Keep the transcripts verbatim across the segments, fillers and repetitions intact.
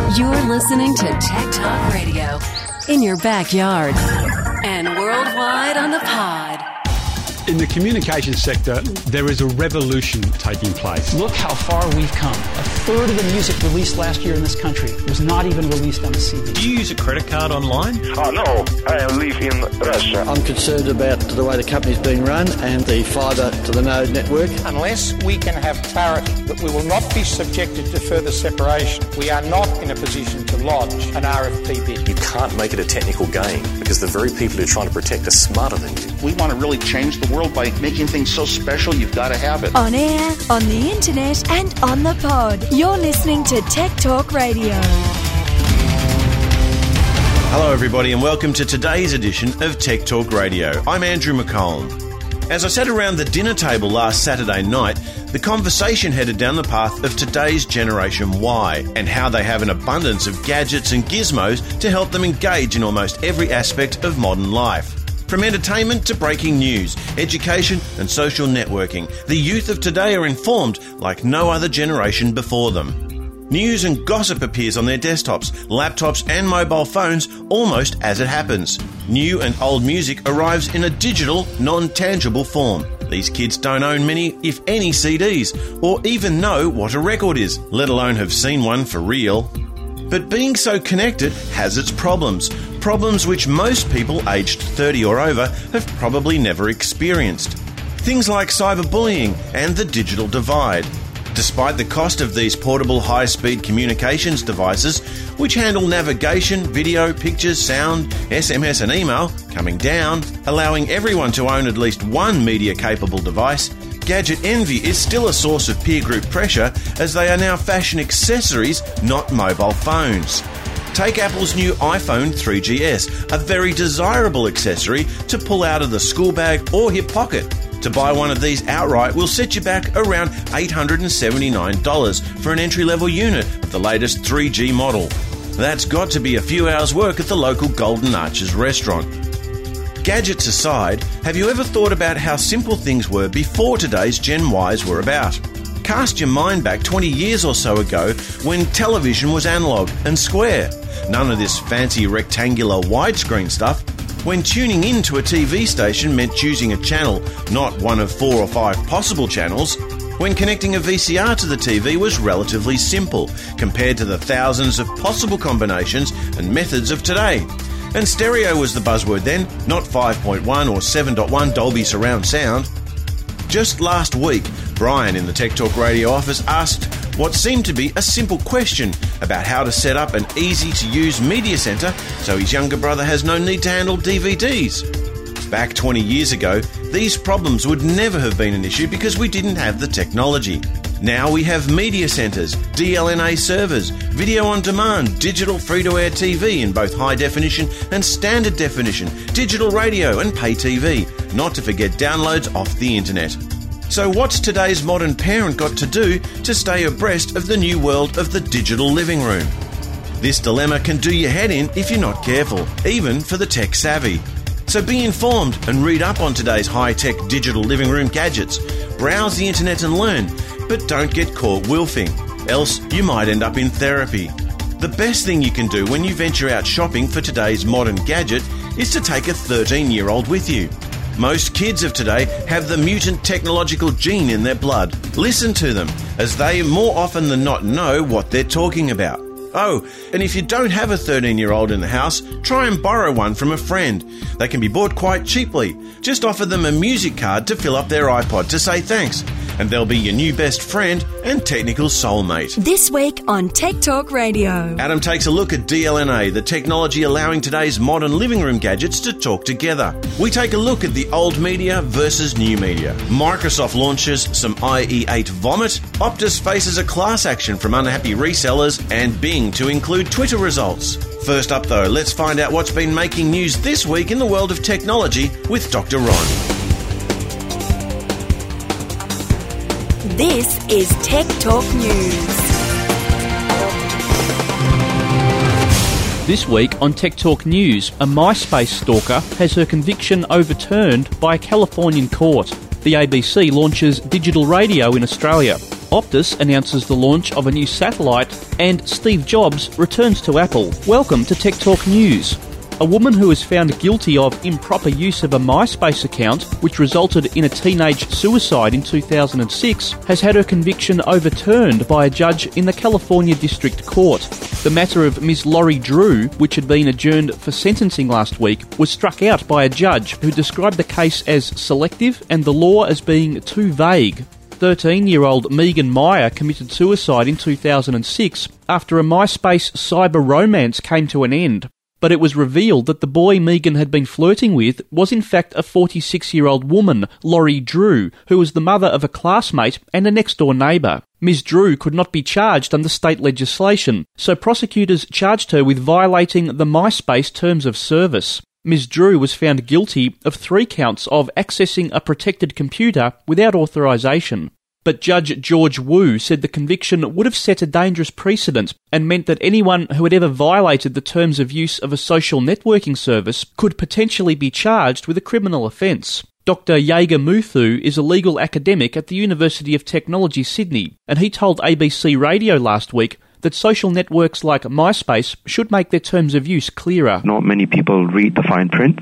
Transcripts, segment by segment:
You're listening to Tech Talk Radio in your backyard and worldwide on the pod. In the communications sector, there is a revolution taking place. Look how far we've come. A third of the music released last year in this country was not even released on a C D. Do you use a credit card online? Oh, no. I live in Russia. I'm concerned about the way the company's being run and the fibre to the node network. Unless we can have clarity that we will not be subjected to further separation, we are not in a position to lodge an R F P bid. You can't make it a technical game because the very people who are trying to protect are smarter than you. We want to really change the world by making things so special, you've got to have it. On air, on the internet, and on the pod. You're listening to Tech Talk Radio. Hello everybody and welcome to today's edition of Tech Talk Radio. I'm Andrew McCollum. As I sat around the dinner table last Saturday night, the conversation headed down the path of today's Generation Y and how they have an abundance of gadgets and gizmos to help them engage in almost every aspect of modern life. From entertainment to breaking news, education and social networking, the youth of today are informed like no other generation before them. News and gossip appears on their desktops, laptops and mobile phones almost as it happens. New and old music arrives in a digital, non-tangible form. These kids don't own many, if any, C Ds, or even know what a record is, let alone have seen one for real. But being so connected has its problems. Problems which most people aged thirty or over have probably never experienced. Things like cyberbullying and the digital divide. Despite the cost of these portable high-speed communications devices, which handle navigation, video, pictures, sound, S M S and email, coming down, allowing everyone to own at least one media-capable device, gadget envy is still a source of peer group pressure as they are now fashion accessories, not mobile phones. Take Apple's new iPhone three G S, a very desirable accessory to pull out of the school bag or hip pocket. To buy one of these outright will set you back around eight hundred seventy-nine dollars for an entry-level unit of the latest three G model. That's got to be a few hours' work at the local Golden Arches restaurant. Gadgets aside, have you ever thought about how simple things were before today's Gen Ys were about? Cast your mind back twenty years or so ago when television was analogue and square. None of this fancy rectangular widescreen stuff. When tuning in to a T V station meant choosing a channel, not one of four or five possible channels. When connecting a V C R to the T V was relatively simple compared to the thousands of possible combinations and methods of today. And stereo was the buzzword then, not five point one or seven point one Dolby surround sound. Just last week, Brian in the Tech Talk Radio office asked what seemed to be a simple question about how to set up an easy-to-use media centre so his younger brother has no need to handle D V Ds. Back twenty years ago, these problems would never have been an issue because we didn't have the technology. Now we have media centres, D L N A servers, video on demand, digital free-to-air T V in both high definition and standard definition, digital radio and pay T V, not to forget downloads off the internet. So what's today's modern parent got to do to stay abreast of the new world of the digital living room? This dilemma can do your head in if you're not careful, even for the tech savvy. So be informed and read up on today's high-tech digital living room gadgets. Browse the internet and learn, but don't get caught wilfing, else you might end up in therapy. The best thing you can do when you venture out shopping for today's modern gadget is to take a thirteen-year-old with you. Most kids of today have the mutant technological gene in their blood. Listen to them, as they more often than not know what they're talking about. Oh, and if you don't have a thirteen-year-old in the house, try and borrow one from a friend. They can be bought quite cheaply. Just offer them a music card to fill up their iPod to say thanks, and they'll be your new best friend and technical soulmate. This week on Tech Talk Radio, Adam takes a look at D L N A, the technology allowing today's modern living room gadgets to talk together. We take a look at the old media versus new media. Microsoft launches some I E eight vomit. Optus faces a class action from unhappy resellers, and Bing to include Twitter results. First up though, let's find out what's been making news this week in the world of technology with Doctor Ron. This is Tech Talk News. This week on Tech Talk News, a MySpace stalker has her conviction overturned by a Californian court. The A B C launches digital radio in Australia. Optus announces the launch of a new satellite, and Steve Jobs returns to Apple. Welcome to Tech Talk News. A woman who was found guilty of improper use of a MySpace account, which resulted in a teenage suicide in two thousand six, has had her conviction overturned by a judge in the California District Court. The matter of Miz Laurie Drew, which had been adjourned for sentencing last week, was struck out by a judge who described the case as selective and the law as being too vague. thirteen-year-old Megan Meyer committed suicide in two thousand six after a MySpace cyber romance came to an end. But it was revealed that the boy Megan had been flirting with was in fact a forty-six-year-old woman, Laurie Drew, who was the mother of a classmate and a next-door neighbour. Miz Drew could not be charged under state legislation, so prosecutors charged her with violating the MySpace terms of service. Miz Drew was found guilty of three counts of accessing a protected computer without authorisation. But Judge George Wu said the conviction would have set a dangerous precedent and meant that anyone who had ever violated the terms of use of a social networking service could potentially be charged with a criminal offence. Doctor Jaeger Muthu is a legal academic at the University of Technology, Sydney, and he told A B C Radio last week that social networks like MySpace should make their terms of use clearer. Not many people read the fine print.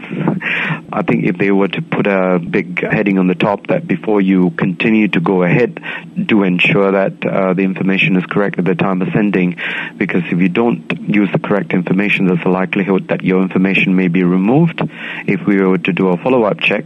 I think if they were to put a big heading on the top that before you continue to go ahead, do ensure that uh, the information is correct at the time of sending, because if you don't use the correct information, there's a likelihood that your information may be removed if we were to do a follow-up check,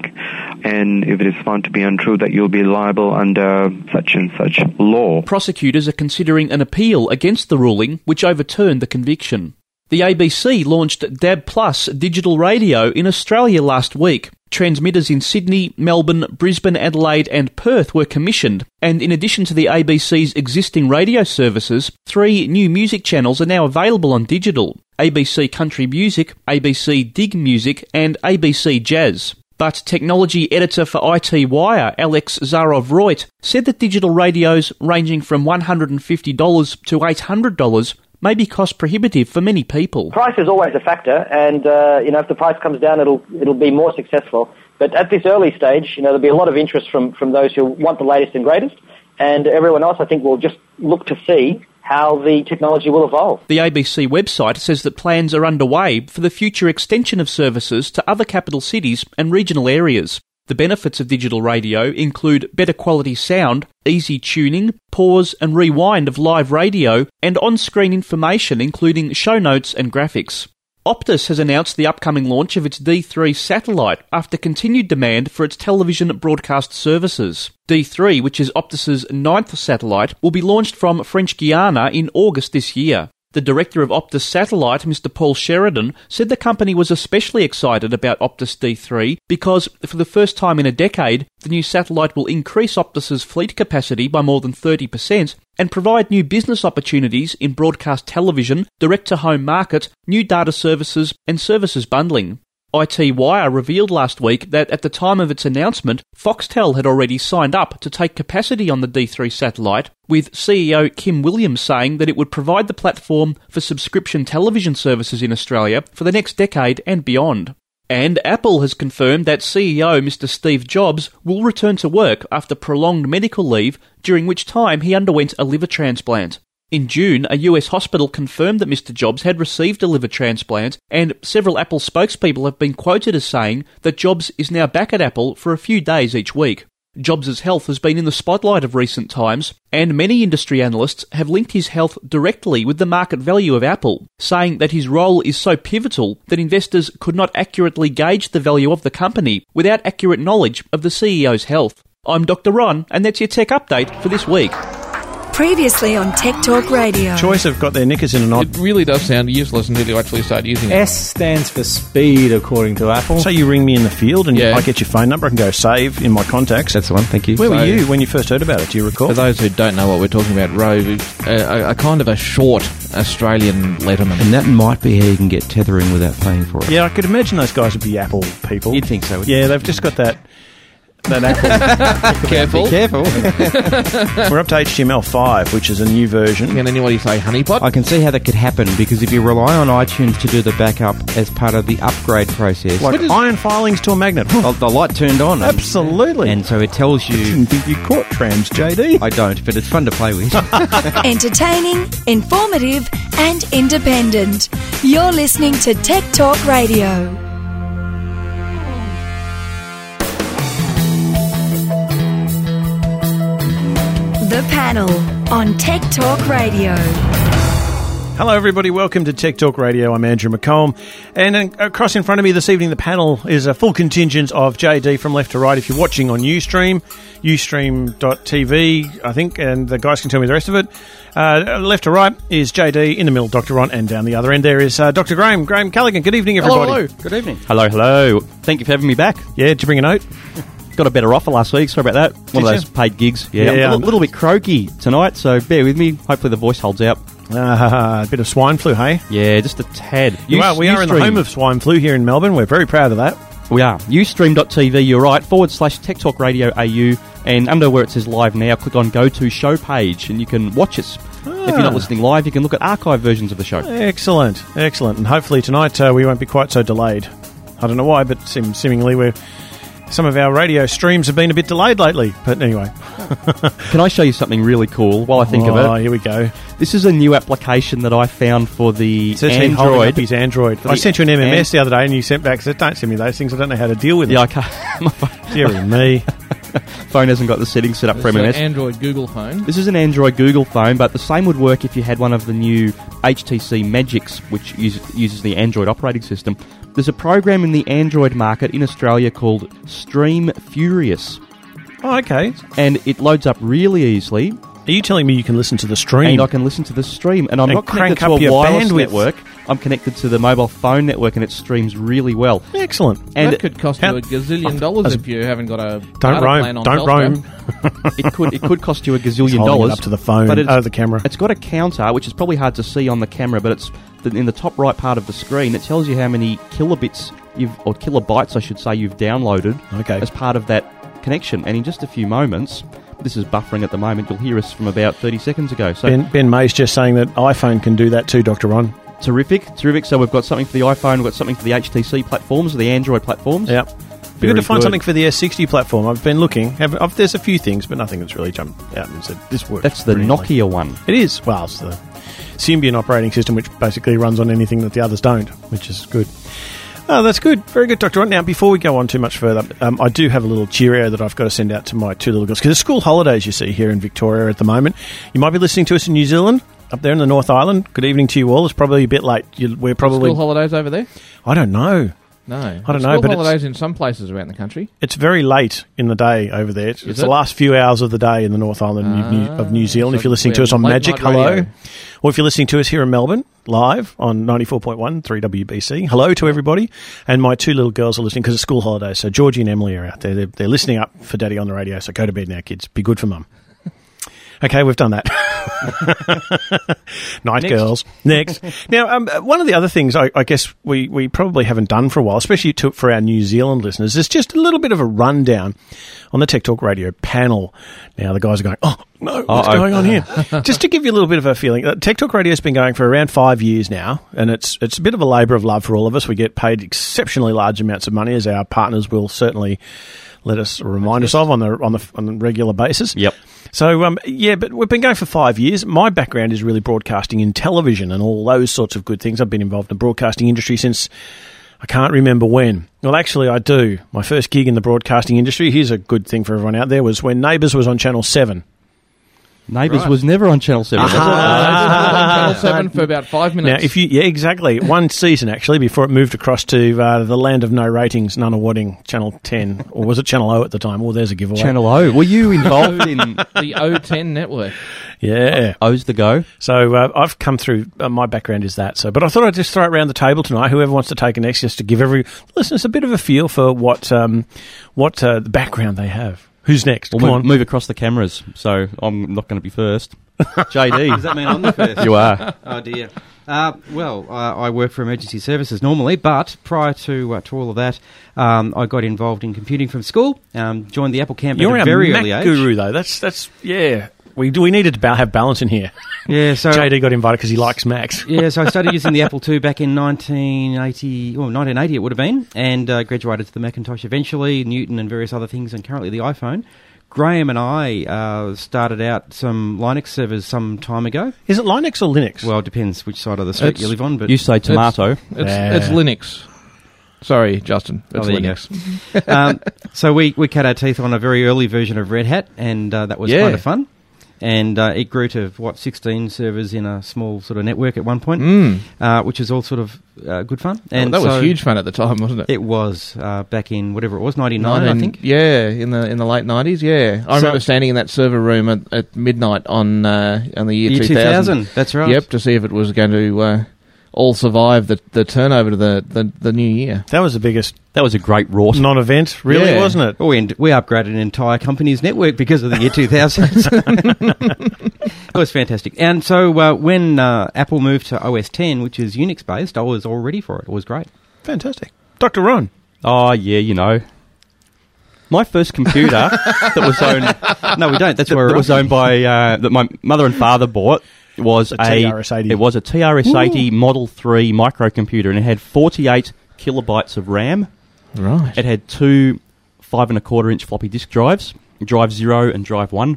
and if it is found to be untrue, that you'll be liable under such and such law. Prosecutors are considering an appeal against the ruling, which overturned the conviction. The A B C launched D A B Plus digital radio in Australia last week. Transmitters in Sydney, Melbourne, Brisbane, Adelaide and Perth were commissioned, and in addition to the A B C's existing radio services, three new music channels are now available on digital: A B C Country Music, A B C Dig Music and A B C Jazz. But technology editor for I T Wire, Alex Zarov-Reut, said that digital radios ranging from one hundred fifty dollars to eight hundred dollars may be cost prohibitive for many people. Price is always a factor, and uh, you know, if the price comes down, it'll it'll be more successful. But at this early stage, you know, there'll be a lot of interest from, from those who want the latest and greatest, and everyone else, I think, will just look to see how the technology will evolve. The A B C website says that plans are underway for the future extension of services to other capital cities and regional areas. The benefits of digital radio include better quality sound, easy tuning, pause and rewind of live radio, and on-screen information including show notes and graphics. Optus has announced the upcoming launch of its D three satellite after continued demand for its television broadcast services. D three, which is Optus's ninth satellite, will be launched from French Guiana in August this year. The director of Optus Satellite, Mister Paul Sheridan, said the company was especially excited about Optus D three because, for the first time in a decade, the new satellite will increase Optus's fleet capacity by more than thirty percent and provide new business opportunities in broadcast television, direct-to-home market, new data services and services bundling. I T Wire revealed last week that at the time of its announcement, Foxtel had already signed up to take capacity on the D three satellite, with C E O Kim Williams saying that it would provide the platform for subscription television services in Australia for the next decade and beyond. And Apple has confirmed that C E O Mister Steve Jobs will return to work after prolonged medical leave, during which time he underwent a liver transplant. In June, a U S hospital confirmed that Mister Jobs had received a liver transplant, and several Apple spokespeople have been quoted as saying that Jobs is now back at Apple for a few days each week. Jobs' health has been in the spotlight of recent times, and many industry analysts have linked his health directly with the market value of Apple, saying that his role is so pivotal that investors could not accurately gauge the value of the company without accurate knowledge of the C E O's health. I'm Doctor Ron, and that's your tech update for this week. Previously on Tech Talk Radio. Choice have got their knickers in a knot. It really does sound useless until you actually start using it. S stands for speed, according to Apple. So you ring me in the field and yeah. I get your phone number, I can go save in my contacts. That's the one, thank you. Where so, were you when you first heard about it? Do you recall? For those who don't know what we're talking about, Rove is a, a kind of a short Australian Letterman. And that might be how you can get tethering without paying for it. Yeah, I could imagine those guys would be Apple people. You'd think so. Yeah, they've just got that That apple. Careful. Be careful. We're up to H T M L five, which is a new version. Can anybody say honeypot? I can see how that could happen because if you rely on iTunes to do the backup as part of the upgrade process, Like iron filings to a magnet. the, the light turned on. And, Absolutely. and so it tells you... I didn't think you caught trams, J D. I don't, but it's fun to play with. Entertaining, informative, and independent. You're listening to Tech Talk Radio. The Panel on Tech Talk Radio. Hello, everybody. Welcome to Tech Talk Radio. I'm Andrew McComb. And uh, across in front of me this evening, the panel is a full contingent of J D from left to right. If you're watching on Ustream, ustream dot t v, I think, and the guys can tell me the rest of it. Uh, left to right is J D, in the middle, Doctor Ron, and down the other end there is uh, Doctor Graham. Graham Callaghan. Good evening, everybody. Hello, hello. Good evening. Hello, hello. Thank you for having me back. Yeah, did you bring a note? Got a better offer last week. Sorry about that. One Did of those you? paid gigs. Yeah, Yeah, I'm a um, little, little bit croaky tonight, so bear with me. Hopefully the voice holds out. Uh, a bit of swine flu, hey? Yeah, just a tad. You are, we are in the home of swine flu here in Melbourne. We're very proud of that. We are. Ustream dot t v, you're right, forward slash Tech Talk Radio A U, and under where it says live now, click on go to show page, and you can watch us. Ah. If you're not listening live, you can look at archive versions of the show. Excellent, excellent. And hopefully tonight uh, we won't be quite so delayed. I don't know why, but seem, seemingly we're... Some of our radio streams have been a bit delayed lately, but anyway. Can I show you something really cool while I think oh, of it? Oh, here we go. This is a new application that I found for the It says him holding up Android. his Android. I sent you an M M S the other day and you sent back, said, don't send me those things, I don't know how to deal with Yeah, it. I can't. My phone, Dear me. phone hasn't got the settings set up for It's M M an S. Android Google phone. This is an Android Google phone, but the same would work if you had one of the new H T C Magics, which use, uses the Android operating system. There's a program in the Android market in Australia called Stream Furious. Oh, okay. And it loads up really easily. Are you telling me you can listen to the stream? And I can listen to the stream. And I'm And not connected crank to up a your wireless bandwidth. network. I'm connected to the mobile phone network, and it streams really well. Excellent. And that could cost how- you a gazillion dollars if you haven't got a Don't data roam. plan on Don't Telstra. roam. it could it could cost you a He's gazillion holding it dollars up to the phone, but it's, oh, the camera. It's got a counter, which is probably hard to see on the camera, but it's the, in the top right part of the screen. It tells you how many kilobits you've or kilobytes, I should say, you've downloaded Okay. as part of that connection. And in just a few moments, this is buffering at the moment. You'll hear us from about thirty seconds ago. So Ben, Ben May's just saying that iPhone can do that too, Doctor Ron. terrific, terrific. So we've got something for the iPhone, we've got something for the H T C platforms, or the Android platforms. Yep. We're Very going to find good. something for the S sixty platform. I've been looking. Have, I've, there's a few things, but nothing that's really jumped out and said this works. That's the brilliantly. Nokia one. It is. Well, it's the Symbian operating system, which basically runs on anything that the others don't, which is good. Oh, that's good. Very good, Doctor Ron. Now, before we go on too much further, um, I do have a little cheerio that I've got to send out to my two little girls. Because it's school holidays, you see, here in Victoria at the moment. You might be listening to us in New Zealand, up there in the North Island. Good evening to you all. It's probably a bit late. You, we're probably... School holidays over there? I don't know. No. I don't There's know, school but it's- holidays in some places around the country. It's very late in the day over there. It's, Is it's it? the last few hours of the day in the North Island of New- of New Zealand. so If you're listening to we're us on late Magic, night hello. radio. Or if you're listening to us here in Melbourne, live on ninety-four point one, three W B C, hello to everybody. And my two little girls are listening because it's school holidays. So Georgie and Emily are out there. They're, they're listening up for Daddy on the radio. So go to bed now, kids. Be good for Mum. Okay, we've done that. Night, Next. girls. Next. Now, um, one of the other things I, I guess we, we probably haven't done for a while, especially to, for our New Zealand listeners, is just a little bit of a rundown on the Tech Talk Radio panel. Now, the guys are going, oh, no, what's Uh-oh. going on here? Just to give you a little bit of a feeling, uh, Tech Talk Radio has been going for around five years now, and it's it's a bit of a labour of love for all of us. We get paid exceptionally large amounts of money, as our partners will certainly let us remind us of on the on the on a regular basis. Yep. So, um, yeah, but we've been going for five years. My background is really broadcasting in television and all those sorts of good things. I've been involved in the broadcasting industry since I can't remember when. Well, actually, I do. My first gig in the broadcasting industry, here's a good thing for everyone out there, was when Neighbours was on Channel seven. Neighbours Right. was never on Channel seven. was it? on Channel seven for about five minutes. Now, if you, yeah, exactly. One season, actually, before it moved across to uh, the land of no ratings, Nunawading, Channel ten. Or was it Channel O at the time? Oh, there's a giveaway. Channel O. Were you involved in the O ten network? Yeah. O's the go? So uh, I've come through, uh, my background is that. So, but I thought I'd just throw it around the table tonight. Whoever wants to take an next, just to give every listeners a bit of a feel for what um, what uh, the background they have. Who's next? We'll Come move, on. move across the cameras, so I'm not going to be first. J D. Does that mean I'm the first? You are. Oh, dear. Uh, well, uh, I work for emergency services normally, but prior to uh, to all of that, um, I got involved in computing from school, um, joined the Apple camp You're at a very Mac early age. guru, though. That's, that's yeah. We we needed to ba- have balance in here. Yeah, so J D got invited because he likes Macs. Yeah, so I started using the Apple two back in nineteen eighty, well, nineteen eighty it would have been, and uh, graduated to the Macintosh eventually, Newton and various other things, and currently the iPhone. Graham and I uh, started out some Linux servers some time ago. Is it Linux or Linux? Well, it depends which side of the street It's, you live on. But you say tomato. It's, it's, Yeah. it's Linux. Sorry, Justin. It's oh, there Linux. you go. um, so we, we cut our teeth on a very early version of Red Hat, and uh, that was Yeah. kind of fun. And uh, it grew to, what, sixteen servers in a small sort of network at one point, Mm. uh, which is all sort of uh, good fun. And And that was so huge fun at the time, wasn't it? It was uh, back in whatever it was, ninety-nine, I think. Yeah, in the in the late nineties. Yeah, I So- remember standing in that server room at, at midnight on uh, on the year, Year two thousand. two thousand, that's right. Yep, to see if it was going to uh, all survive the, the turnover to the, the, the new year. That was the biggest That was a great rort. non-event, really, Yeah. wasn't it? Oh, we, we upgraded an entire company's network because of the year two thousand. It was fantastic. And so uh, when uh, Apple moved to O S ten, which is Unix-based, I was all ready for it. It was great. Fantastic. Doctor Ron. Oh, yeah, you know. My first computer that was owned... No, we don't. That's that, where we're that was off. owned by... Uh, that my mother and father bought was A a... T R S eighty. It was a T R S eighty Model three microcomputer, and it had forty-eight kilobytes of RAM. Right. It had two five and a quarter inch floppy disk drives, drive zero and drive one.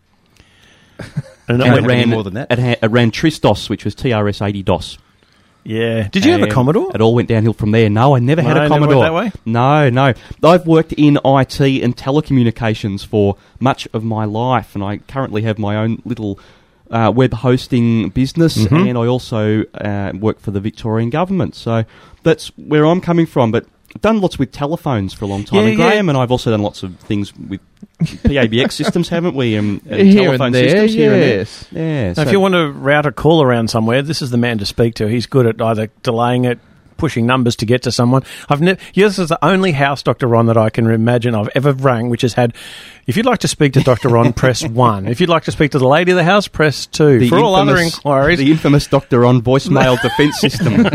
And it And went it ran more than that. It, ha- it ran Tristos, which was T R S eighty DOS. Yeah. Did you have a And Commodore? It all went downhill from there. No, I never had No, a never went Commodore. that way? No, no. I've worked in I T and telecommunications for much of my life, and I currently have my own little uh, web hosting business, Mhm. and I also uh, work for the Victorian government. So that's where I'm coming from. But I've done lots with telephones for a long time, Yeah, and yeah. Graham and I've also done lots of things with P A B X systems, haven't we? And, and Here and telephone there, systems here yes. and there. Yeah. Now, so- if you want to route a call around somewhere, this is the man to speak to. He's good at either delaying it, pushing numbers to get to someone. I've ne- This is the only house, Doctor Ron, that I can imagine I've ever rang which has had, if you'd like to speak to Doctor Ron, press one. If you'd like to speak to the lady of the house, press two. The For all other infamous- inquiries. The infamous Doctor Ron voicemail defence system.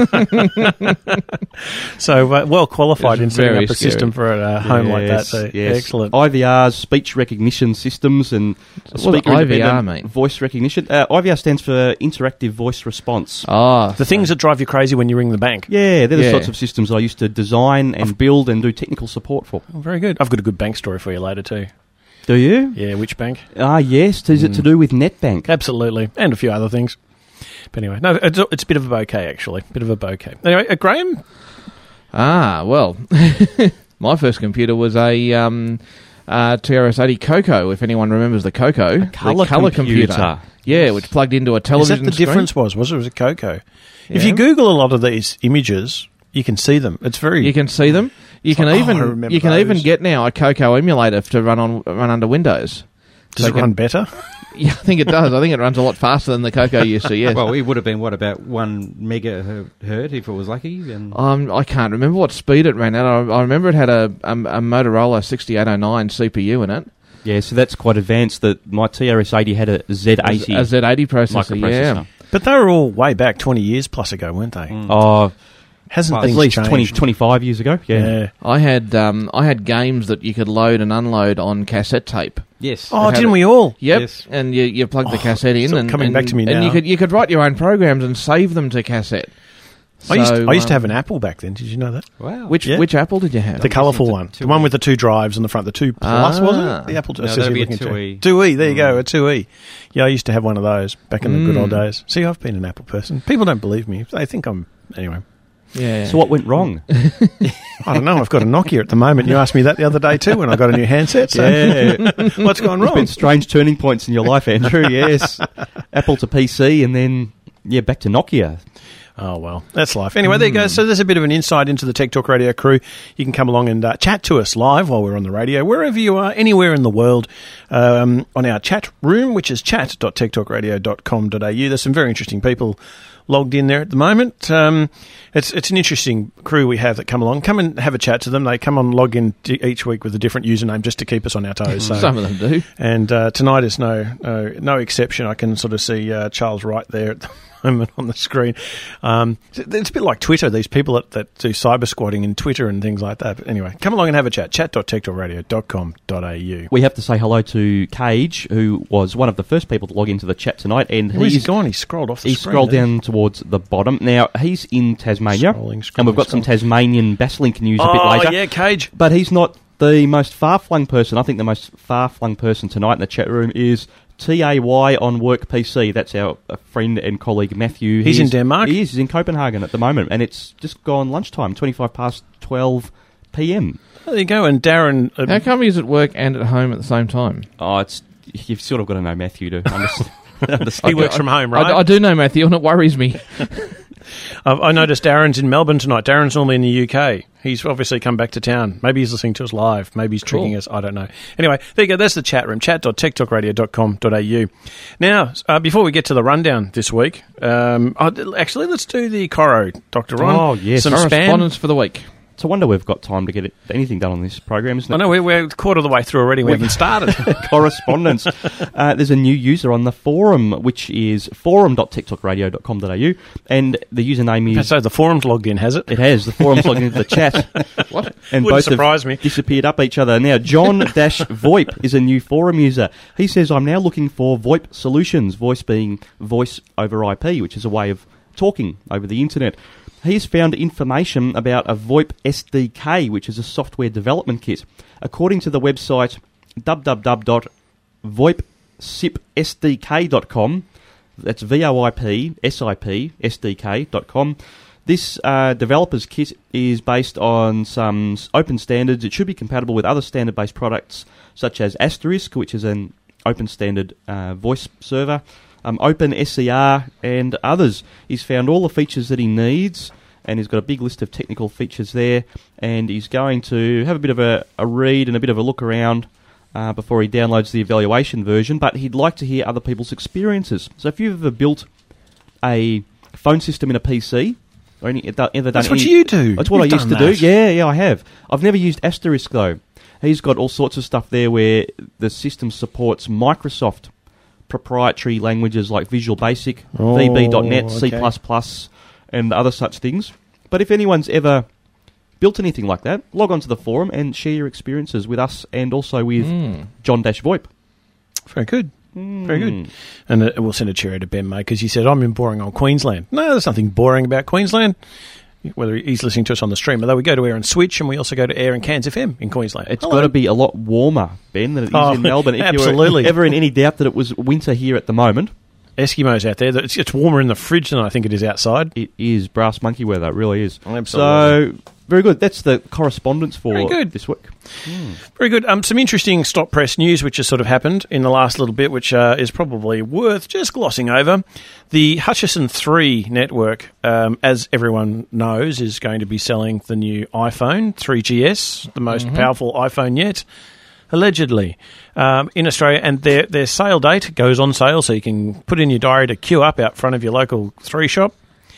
So uh, well qualified It's in setting very up a scary. system for a uh, home like that. So yes. excellent. I V Rs, speech recognition systems, and What does I V R speaker-independent mean? voice recognition. Uh, I V R stands for interactive voice response. Ah, The things that drive you crazy when you ring the bank. Yeah, they're the Yeah. sorts of systems I used to design and build and do technical support for. Oh, very good. I've got a good bank story for you later too. Do you? Yeah, which bank? Ah, yes. Is it to do with NetBank? Absolutely. And a few other things. But anyway, no, it's, it's a bit of a bouquet, actually. Bit of a bouquet. Anyway, uh, Graham? Ah, well, my first computer was a um, uh, T R S eighty Coco, if anyone remembers the Coco. colour the colour computer. computer. Yeah, which plugged into a Is television that the screen. difference was? Was it was a Coco? If Yeah. you Google a lot of these images, you can see them. It's very... You can see them. You It's can like, oh, I even remember you can those. even get now a Coco emulator to run on run under Windows. Does So it can- run better? Yeah, I think it does. I think it runs a lot faster than the Coco used to. Yes. Well, it would have been, what, about one megahertz if it was lucky? And Um, I can't remember what speed it ran at. I, I remember it had a, a, a Motorola sixty-eight oh nine C P U in it. Yeah, so that's quite advanced. That my T R S eighty had a Z eighty A Z eighty processor, microprocessor. yeah. But they were all way back twenty years plus ago, weren't they? Oh, Hasn't at things least changed? twenty, twenty-five years ago. Yeah. Yeah. I had um, I had games that you could load and unload on cassette tape. yes. Oh, It had didn't a- we all? Yep, Yes. and you, you plug the Oh, cassette in, it's all and coming and, back to me and now. you could you could write your own programs and save them to cassette. I used, So, I used to have um, an Apple back then. Did you know that? Wow. Which Yeah. which Apple did you have? The colourful it's a one. two The one E. with the two drives on the front. The two plus, Ah. wasn't it? The Apple No, says that'd you're be a looking at two E. two E, there you go, Mm. a two E. Yeah, I used to have one of those back in the good old Mm. days. See, I've been an Apple person. People don't believe me. They think I'm... Anyway. Yeah. So what went wrong? I don't know. I've got a Nokia at the moment. You asked me that the other day too when I got a new handset. So Yeah. what's gone There's wrong? been strange turning points in your life, Andrew. Yes, Apple to P C, and then yeah, back to Nokia. Oh, well, that's life. Anyway, mm. there you go. So there's a bit of an insight into the Tech Talk Radio crew. You can come along and uh, chat to us live while we're on the radio, wherever you are, anywhere in the world, um, on our chat room, which is chat dot tech talk radio dot com dot a u. There's some very interesting people logged in there at the moment. Um, it's it's an interesting crew we have that come along. Come and have a chat to them. They come on, log in each week with a different username just to keep us on our toes. So, some of them do. And uh, tonight is no, no no exception. I can sort of see uh, Charles Wright there at the moment on the screen. Um, it's a bit like Twitter, these people that, that do cyber squatting in Twitter and things like that. But anyway, come along and have a chat. chat dot tech talk radio dot com dot a u. We have to say hello to Cage, who was one of the first people to log into the chat tonight. And Where's he's he gone? He scrolled off the he screen. He scrolled down towards the bottom. Now, he's in Tasmania, scrolling, scrolling, and we've got scrolling. some Tasmanian Basslink news a oh, bit later. Oh, yeah, Cage. But he's not the most far-flung person. I think the most far-flung person tonight in the chat room is T A Y on Work P C. That's our friend and colleague Matthew. He's, he's in Denmark? He is. He's in Copenhagen at the moment, and it's just gone lunchtime, twenty-five past twelve p.m. There you go, and Darren... Uh, How come he's at work and at home at the same time? Oh, it's you've sort of got to know Matthew to understand. He works from home, right? I, I do know Matthew, and it worries me. uh, I noticed Darren's in Melbourne tonight. Darren's normally in the U K. He's obviously come back to town. Maybe he's listening to us live. Maybe he's cool. tricking us. I don't know. Anyway, there you go. That's the chat room. chat dot tech talk radio dot com dot a u. Now, uh, before we get to the rundown this week, um, oh, actually, let's do the Coro, Doctor Ron. Oh, yes. Some correspondence for the week. It's a wonder we've got time to get it, anything done on this program, isn't it? I know, we're, we're a quarter of the way through already. We haven't started. Correspondence. Uh, there's a new user on the forum, which is forum dot tech talk radio dot com dot a u, and the username is... So the forum's logged in, has it? It has. The forum's logged into the chat. What? And Wouldn't both surprise have me. disappeared up each other. Now, John VoIP is a new forum user. He says, I'm now looking for VoIP solutions, voice being voice over I P, which is a way of talking over the internet. He's found information about a VoIP S D K, which is a software development kit. According to the website w w w dot voip sip s d k dot com, that's V O I P S I P S D K dot com, this uh, developer's kit is based on some open standards. It should be compatible with other standard-based products, such as Asterisk, which is an open standard uh, voice server, Um, Open S C R and others. He's found all the features that he needs, and he's got a big list of technical features there, and he's going to have a bit of a, a read and a bit of a look around uh, before he downloads the evaluation version, but he'd like to hear other people's experiences. So if you've ever built a phone system in a P C, or any, ever done That's any, what you do. That's what You've I used to done that. do. Yeah, yeah, I have. I've never used Asterisk, though. He's got all sorts of stuff there where the system supports Microsoft proprietary languages like Visual Basic, oh, V B dot net, okay. C++, and other such things. But if anyone's ever built anything like that, log on to the forum and share your experiences with us and also with mm. John VoIP. Very good. Mm. Very good. And uh, we'll send a cheerio to Ben, mate, because he said, I'm in boring on Queensland. No, there's nothing boring about Queensland. Whether he's listening to us on the stream, although we go to Air and Switch, and we also go to Air and Cairns F M in Queensland. It's Hello. got to be a lot warmer, Ben, than it is oh, in Melbourne. If absolutely. you were ever in any doubt that it was winter here at the moment. Eskimos out there. It's, it's warmer in the fridge than I think it is outside. It is brass monkey weather. It really is. Absolutely. So, very good. That's the correspondence for Very good. this week. Mm. Very good. Um, some interesting stop press news which has sort of happened in the last little bit, which uh, is probably worth just glossing over. The Hutchison three network, um, as everyone knows, is going to be selling the new iPhone three G S, the most mm-hmm. powerful iPhone yet, allegedly, um, in Australia. And their, their sale date goes on sale, so you can put in your diary to queue up out front of your local three shop,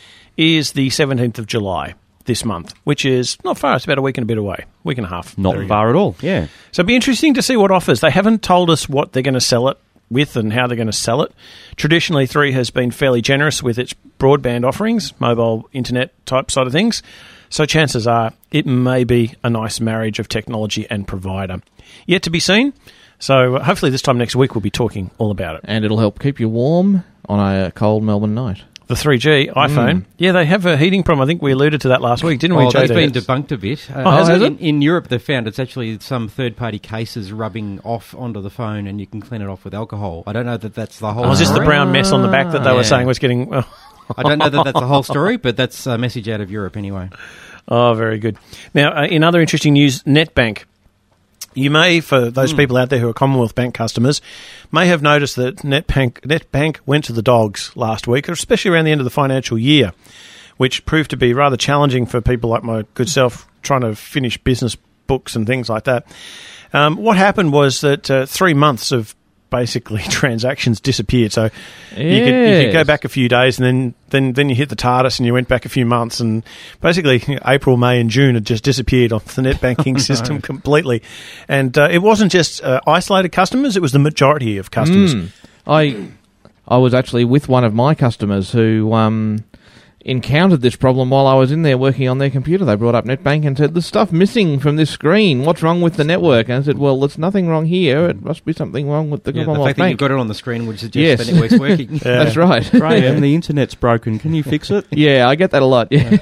is the seventeenth of July. This month, which is not far. It's about a week and a bit away. Week and a half. Not far at all, yeah. So it'd be interesting to see what offers. They haven't told us what they're going to sell it with and how they're going to sell it. Traditionally, three has been fairly generous with its broadband offerings, mobile internet type side of things. So chances are it may be a nice marriage of technology and provider. Yet to be seen. So uh, hopefully this time next week we'll be talking all about it. And it'll help keep you warm on a cold Melbourne night. The three G iPhone. Mm. Yeah, they have a heating problem. I think we alluded to that last week, didn't we, Oh, J D? that's been debunked a bit. Uh, oh, has in, it? in Europe, they've found it's actually some third-party cases rubbing off onto the phone, and you can clean it off with alcohol. I don't know that that's the whole Oh, is this the brown mess on the back that they yeah. were saying was getting... Oh. I don't know that that's the whole story, but that's a message out of Europe anyway. Oh, very good. Now, uh, in other interesting news, NetBank. You may, for those mm. people out there who are Commonwealth Bank customers, may have noticed that NetBank, NetBank went to the dogs last week, especially around the end of the financial year, which proved to be rather challenging for people like my good self trying to finish business books and things like that. Um, what happened was that uh, three months of basically transactions disappeared. So yes. you, could, you could go back a few days and then, then, then you hit the TARDIS and you went back a few months, and basically you know, April, May and June had just disappeared off the net banking oh, system no. completely. And uh, it wasn't just uh, isolated customers, it was the majority of customers. Mm. I I was actually with one of my customers who um, encountered this problem while I was in there working on their computer. They brought up NetBank and said, "There's stuff missing from this screen. What's wrong with the network?" And I said, "Well, there's nothing wrong here. It must be something wrong with the yeah, Commonwealth The fact Bank." that you've got it on the screen would suggest yes. the network's working. yeah. That's right. Graham, the internet's broken. Can you fix it? Yeah, I get that a lot. Yeah.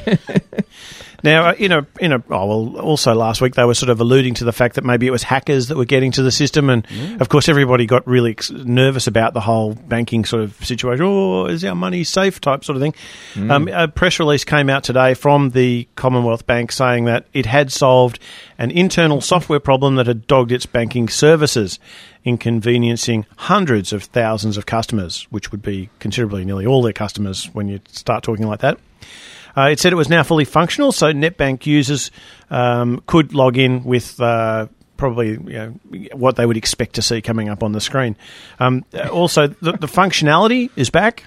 Now, in a, in a, oh, well, also last week they were sort of alluding to the fact that maybe it was hackers that were getting to the system, and mm. of course everybody got really ex- nervous about the whole banking sort of situation. Oh, is our money safe type sort of thing. Mm. Um, a press release came out today from the Commonwealth Bank saying that it had solved an internal software problem that had dogged its banking services, inconveniencing hundreds of thousands of customers, which would be considerably nearly all their customers when you start talking like that. Uh, it said it was now fully functional, so NetBank users um, could log in with uh, probably you know, what they would expect to see coming up on the screen. Um, also, the, the functionality is back,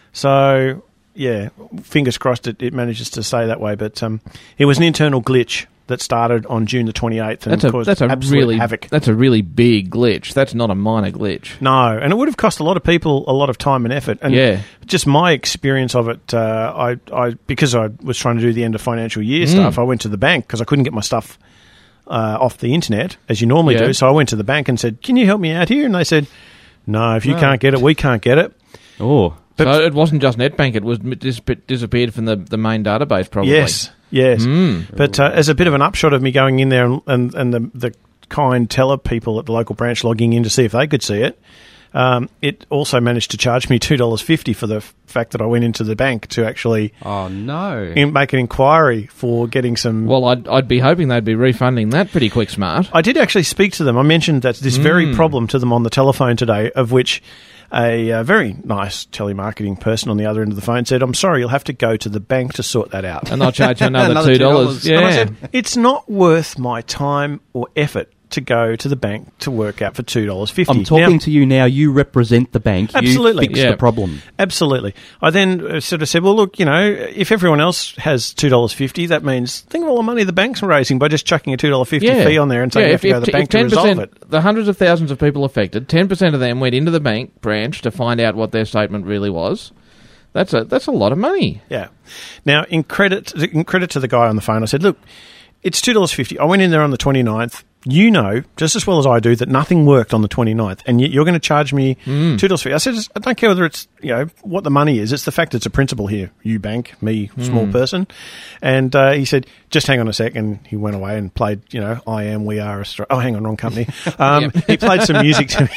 so yeah, fingers crossed it, it manages to stay that way. But um, it was an internal glitch that started on June the twenty-eighth and that's a, caused that's a absolute really, havoc. That's a really big glitch. That's not a minor glitch. No, and it would have cost a lot of people a lot of time and effort. And yeah. just my experience of it, uh, I, I because I was trying to do the end of financial year mm. stuff, I went to the bank because I couldn't get my stuff uh, off the internet, as you normally yeah. do. So I went to the bank and said, "Can you help me out here?" And they said, "No, if you no. can't get it, we can't get it." Oh. But so it wasn't just NetBank, it was dis- disappeared from the, the main database, probably. Yes, yes. Mm. But uh, as a bit of an upshot of me going in there and, and, and the, the kind teller people at the local branch logging in to see if they could see it, um, it also managed to charge me two dollars fifty for the f- fact that I went into the bank to actually oh no in, make an inquiry for getting some... Well, I'd, I'd be hoping they'd be refunding that pretty quick smart. I did actually speak to them. I mentioned that this mm. very problem to them on the telephone today, of which... A uh, very nice telemarketing person on the other end of the phone said, "I'm sorry, you'll have to go to the bank to sort that out." And they'll charge you another, another two dollars. Yeah. And I said, it's not worth my time or effort to go to the bank to work out for two dollars fifty. I'm talking now, to you now. You represent the bank. Absolutely. You fix yeah. the problem. Absolutely. I then sort of said, well, look, you know, if everyone else has two dollars fifty, that means think of all the money the bank's raising by just chucking a two dollars fifty yeah. fee on there and saying yeah, you have if, to go to the bank to resolve it. The hundreds of thousands of people affected, ten percent of them went into the bank branch to find out what their statement really was. That's a that's a lot of money. Yeah. Now, in credit, in credit to the guy on the phone, I said, look, it's two dollars fifty. I went in there on the twenty-ninth. You know, just as well as I do, that nothing worked on the twenty-ninth, and yet you're going to charge me mm. two dollars fifty. I said, I don't care whether it's, you know, what the money is. It's the fact it's a principal here. You bank, me, small mm. person. And uh, he said, just hang on a sec. And he went away and played, you know, I Am, We Are Australia. Oh, hang on, wrong company. Um, he played some music to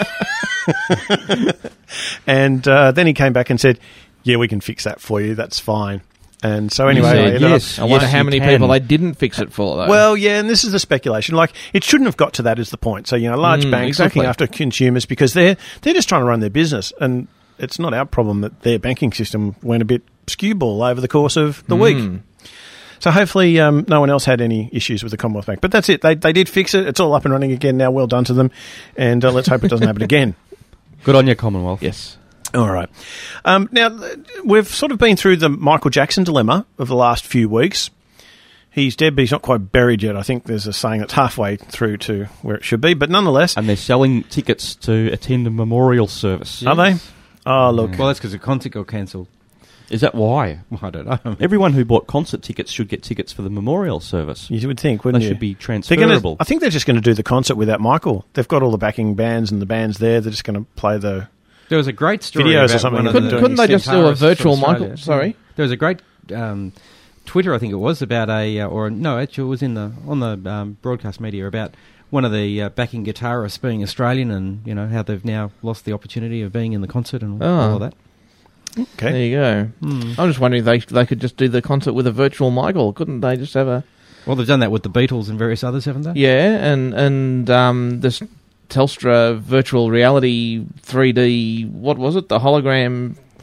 me. And uh, then he came back and said, yeah, we can fix that for you. That's fine. And so anyway, said, I, ended yes, up, I wonder yes, how many can. people they didn't fix it for, though. Well, yeah, and this is the speculation. Like, it shouldn't have got to that is the point. So, you know, large mm, banks exactly. looking after consumers because they're they're just trying to run their business, and it's not our problem that their banking system went a bit skewball over the course of the mm. week. So hopefully um, no one else had any issues with the Commonwealth Bank. But that's it. They they did fix it. It's all up and running again now. Well done to them. And uh, let's hope it doesn't happen again. Good on you, Commonwealth. Yes. All right. Um, now, we've sort of been through the Michael Jackson dilemma of the last few weeks. He's dead, but he's not quite buried yet. I think there's a saying that's halfway through to where it should be, but nonetheless... And they're selling tickets to attend a memorial service. Yes. Are they? Oh, look. Well, that's because the concert got cancelled. Is that why? I don't know. Everyone who bought concert tickets should get tickets for the memorial service. You would think, wouldn't they you? They should be transferable. Gonna, I think they're just going to do the concert without Michael. They've got all the backing bands and the bands there. They're just going to play the... There was a great story videos about or something. One of couldn't the couldn't they just do a virtual Michael? Sorry, there was a great um, Twitter, I think it was, about a uh, or no, actually it was in the on the um, broadcast media about one of the uh, backing guitarists being Australian, and you know how they've now lost the opportunity of being in the concert and oh. all of that. Okay, there you go. Hmm. I'm just wondering if they they could just do the concert with a virtual Michael. Couldn't they just have a? Well, they've done that with the Beatles and various others, haven't they? Yeah, and and um, this Telstra virtual reality three D, what was it? The hologram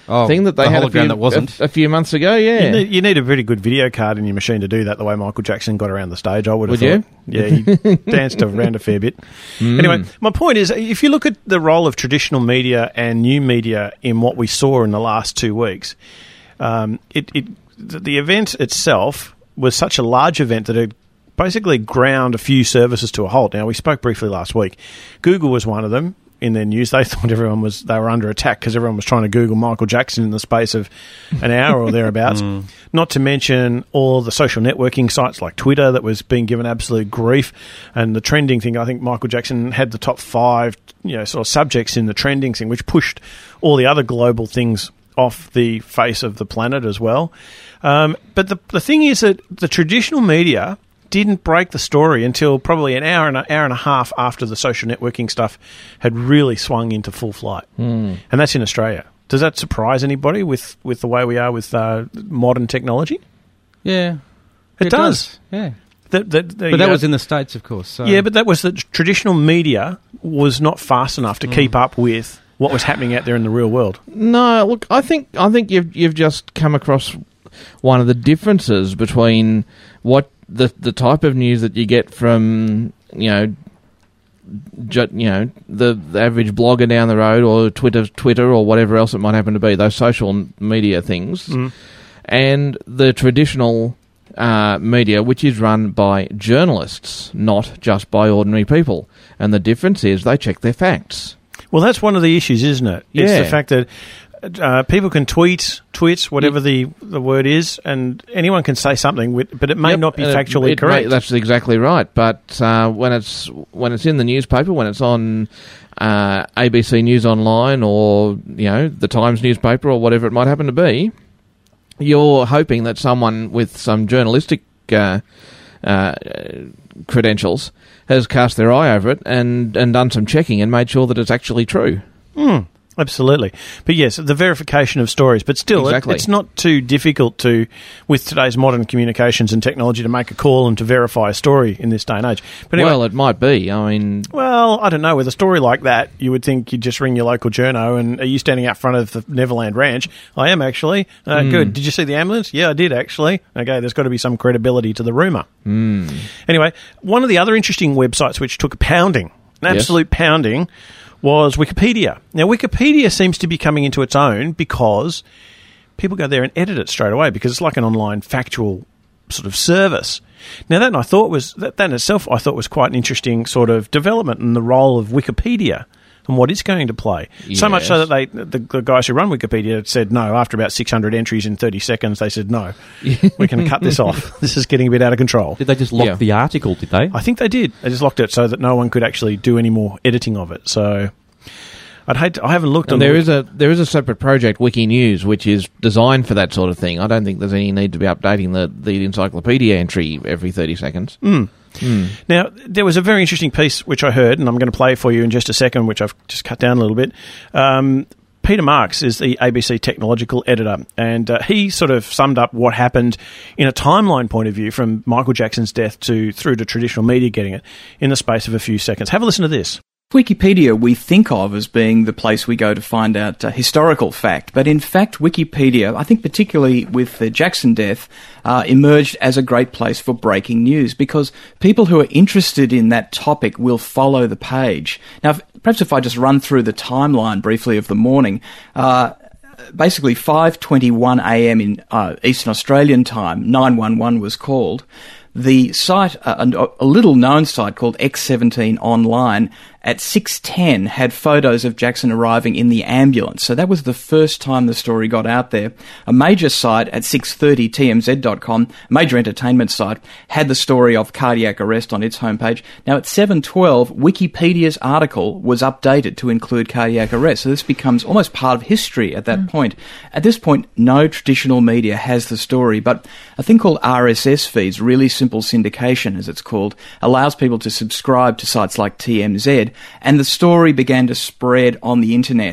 Oh, thing that they the had a hologram few, that wasn't. a, a few months ago. Yeah, you need, you need a pretty good video card in your machine to do that. The way Michael Jackson got around the stage, I would have Would thought. You? Yeah, he danced around a fair bit. Mm. Anyway, my point is, if you look at the role of traditional media and new media in what we saw in the last two weeks, um, it, it the event itself was such a large event that it basically ground a few services to a halt. Now, we spoke briefly last week. Google was one of them. In their news, they thought everyone was they were under attack because everyone was trying to Google Michael Jackson in the space of an hour or thereabouts. Mm. Not to mention all the social networking sites like Twitter that was being given absolute grief, and the trending thing. I think Michael Jackson had the top five, you know, sort of subjects in the trending thing, which pushed all the other global things off the face of the planet as well. Um, but the the thing is that the traditional media didn't break the story until probably an hour and an hour and a half after the social networking stuff had really swung into full flight. Mm. And that's in Australia. Does that surprise anybody with, with the way we are with uh, modern technology? Yeah. It, it does. does. Yeah. That, that, but that was in the States, of course. So. Yeah, but that was the traditional media was not fast enough to mm. keep up with what was happening out there in the real world. No, look, I think I think you've you've just come across one of the differences between what the the type of news that you get from, you know, ju- you know the, the average blogger down the road, or Twitter Twitter or whatever else it might happen to be, those social media things, mm. and the traditional uh, media, which is run by journalists, not just by ordinary people. And the difference is they check their facts. Well, that's one of the issues, isn't it? Yeah. It's the fact that uh, people can tweet, tweets, whatever the, the word is, and anyone can say something, with, but it may yep, not be it, factually it correct. May, that's exactly right. But uh, when it's when it's in the newspaper, when it's on uh, A B C News Online, or you know the Times newspaper, or whatever it might happen to be, you're hoping that someone with some journalistic uh, uh, credentials has cast their eye over it and, and done some checking and made sure that it's actually true. Mm, absolutely. But yes, the verification of stories. But still, exactly. it, it's not too difficult to, with today's modern communications and technology, to make a call and to verify a story in this day and age. But anyway, well, it might be. I mean... Well, I don't know. With a story like that, you would think you'd just ring your local journo and, are you standing out front of the Neverland Ranch? I am, actually. Uh, mm. Good. Did you see the ambulance? Yeah, I did, actually. Okay, there's got to be some credibility to the rumour. Mm. Anyway, one of the other interesting websites which took a pounding, an absolute yes. pounding, was Wikipedia. Now, Wikipedia seems to be coming into its own because people go there and edit it straight away because it's like an online factual sort of service. Now, that I thought was that, that in itself I thought was quite an interesting sort of development in the role of Wikipedia and what it's going to play. Yes. So much so that they, the, the guys who run Wikipedia said no. After about six hundred entries in thirty seconds, they said no, we can cut this off. This is getting a bit out of control. Did they just lock yeah. the article, did they? I think they did. They just locked it so that no one could actually do any more editing of it. So I'd hate to, I haven't looked. And on there the is a there is a separate project, Wiki News, which is designed for that sort of thing. I don't think there's any need to be updating the, the encyclopedia entry every thirty seconds. Mm. Mm. Now, there was a very interesting piece which I heard, and I'm going to play for you in just a second, which I've just cut down a little bit. Um, Peter Marks is the A B C technological editor, and uh, he sort of summed up what happened in a timeline point of view from Michael Jackson's death to through to traditional media getting it in the space of a few seconds. Have a listen to this. Wikipedia we think of as being the place we go to find out uh, historical fact, but in fact Wikipedia, I think particularly with the Jackson death, uh, emerged as a great place for breaking news because people who are interested in that topic will follow the page. Now, if, perhaps if I just run through the timeline briefly of the morning, uh, basically five twenty-one a m in uh, Eastern Australian time, nine one one was called. The site, uh, a little known site called X seventeen Online, at six ten had photos of Jackson arriving in the ambulance. So that was the first time the story got out there. A major site at six thirty, T M Z dot com, a major entertainment site, had the story of cardiac arrest on its homepage. Now at seven twelve, Wikipedia's article was updated to include cardiac arrest. So this becomes almost part of history at that mm. point. At this point, no traditional media has the story, but a thing called R S S feeds, really simple syndication as it's called, allows people to subscribe to sites like T M Z, and the story began to spread on the internet.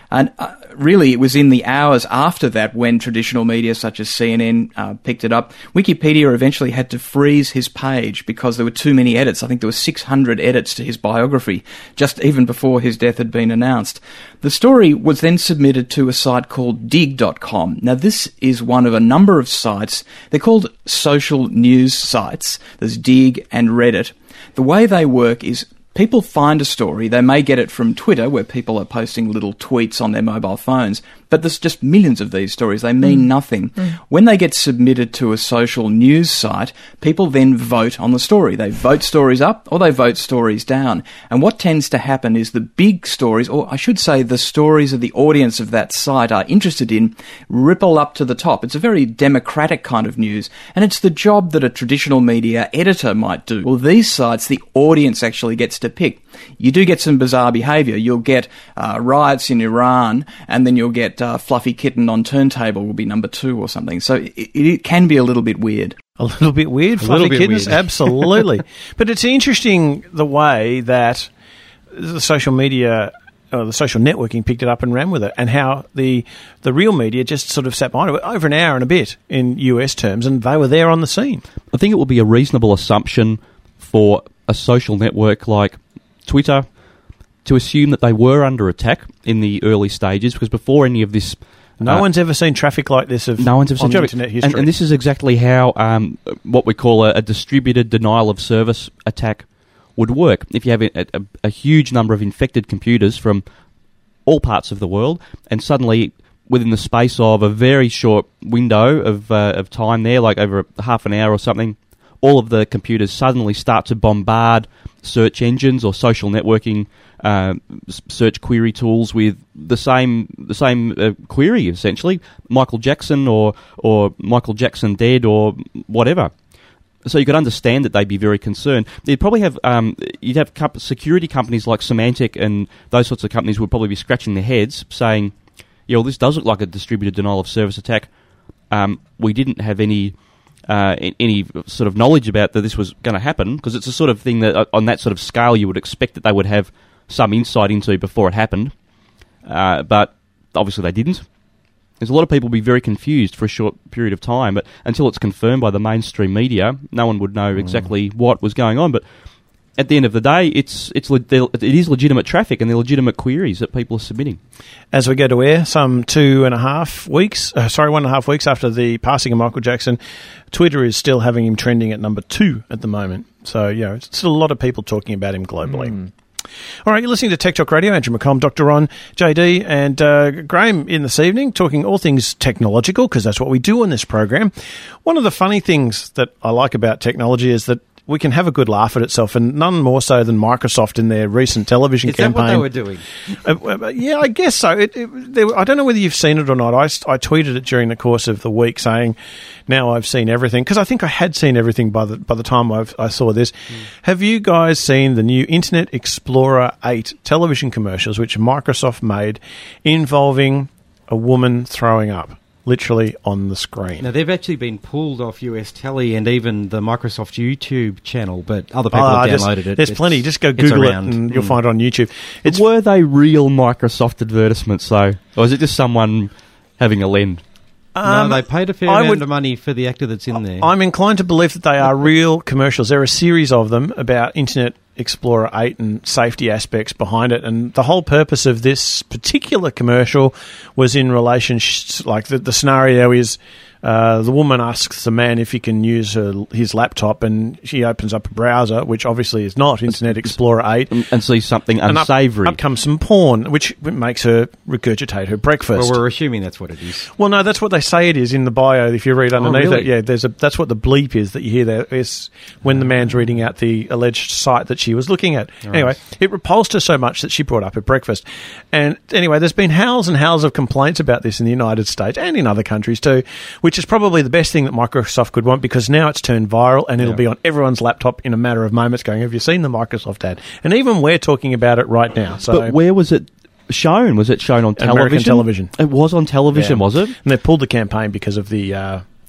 And uh, really, it was in the hours after that when traditional media such as C N N uh, picked it up. Wikipedia eventually had to freeze his page because there were too many edits. I think there were six hundred edits to his biography, just even before his death had been announced. The story was then submitted to a site called dig dot com. Now, this is one of a number of sites. They're called social news sites. There's Dig and Reddit. The way they work is people find a story. They may get it from Twitter, where people are posting little tweets on their mobile phones, but there's just millions of these stories. They mean mm. nothing. Mm. When they get submitted to a social news site, people then vote on the story. They vote stories up or they vote stories down. And what tends to happen is the big stories, or I should say the stories that the audience of that site are interested in, ripple up to the top. It's a very democratic kind of news, and it's the job that a traditional media editor might do. Well, these sites, the audience actually gets to pick. You do get some bizarre behaviour. You'll get uh, riots in Iran, and then you'll get uh, Fluffy Kitten on Turntable will be number two or something. So it, it can be a little bit weird. A little bit weird, a Fluffy bit Kittens, weird. Absolutely. But it's interesting the way that the social media, or the social networking picked it up and ran with it, and how the the real media just sort of sat behind it over an hour and a bit in U S terms, and they were there on the scene. I think it would be a reasonable assumption for a social network like Twitter to assume that they were under attack in the early stages, because before any of this... No uh, one's ever seen traffic like this of no one's ever seen on traffic. internet history. And, and this is exactly how um, what we call a, a distributed denial of service attack would work. If you have a, a, a huge number of infected computers from all parts of the world, and suddenly within the space of a very short window of, uh, of time there, like over half an hour or something, all of the computers suddenly start to bombard search engines or social networking uh, search query tools with the same the same uh, query, essentially, Michael Jackson or or Michael Jackson dead or whatever. So you could understand that they'd be very concerned. You'd probably have um, you'd have comp- security companies like Symantec and those sorts of companies would probably be scratching their heads, saying, "Yeah, well, this does look like a distributed denial of service attack. Um, we didn't have any." Uh, any sort of knowledge about that this was going to happen, because it's a sort of thing that uh, on that sort of scale you would expect that they would have some insight into before it happened, uh, but obviously they didn't. There's a lot of people be very confused for a short period of time, but until it's confirmed by the mainstream media, no one would know exactly mm. what was going on. But at the end of the day, it's it's le- it is legitimate traffic and they're legitimate queries that people are submitting. As we go to air, some two and a half weeks, uh, sorry, one and a half weeks after the passing of Michael Jackson, Twitter is still having him trending at number two at the moment. So, you know, it's still a lot of people talking about him globally. Mm. All right, you're listening to Tech Talk Radio. Andrew McComb, Doctor Ron, J D and uh, Graham in this evening, talking all things technological, because that's what we do on this program. One of the funny things that I like about technology is that we can have a good laugh at itself, and none more so than Microsoft in their recent television Is campaign. Is that what they were doing? Uh, yeah, I guess so. It, it, there, I don't know whether you've seen it or not. I, I tweeted it during the course of the week saying, now I've seen everything, because I think I had seen everything by the by the time I've, I saw this. Mm. Have you guys seen the new Internet Explorer eight television commercials, which Microsoft made, involving a woman throwing up? Literally on the screen. Now, they've actually been pulled off U S Telly and even the Microsoft YouTube channel, but other people oh, have just, downloaded it. There's it's, plenty. Just go Google it and you'll mm. find it on YouTube. It's, were they real Microsoft advertisements, though? Or is it just someone having a lend? Um, no, they paid a fair I amount would, of money for the actor that's in there. I'm inclined to believe that they are real commercials. There are a series of them about Internet Explorer eight and safety aspects behind it, and the whole purpose of this particular commercial was in relation, sh- like the, the scenario is uh, the woman asks the man if he can use her, his laptop, and she opens up a browser, which obviously is not Internet Explorer eight, and, and sees something unsavoury. Up, up comes some porn, which makes her regurgitate her breakfast. Well, we're assuming that's what it is. Well, no, that's what they say it is in the bio. If you read underneath oh, really? it, yeah, there's a that's what the bleep is that you hear there is when the man's reading out the alleged site that she was looking at. Right. Anyway, it repulsed her so much that she brought up at breakfast. And anyway, there's been howls and howls of complaints about this in the United States and in other countries too, which is probably the best thing that Microsoft could want, because now it's turned viral and it'll yeah. be on everyone's laptop in a matter of moments going, have you seen the Microsoft ad? And even we're talking about it right now. So, but where was it shown? Was it shown on television? American television. It was on television, yeah. was it? And they pulled the campaign because of the... Uh,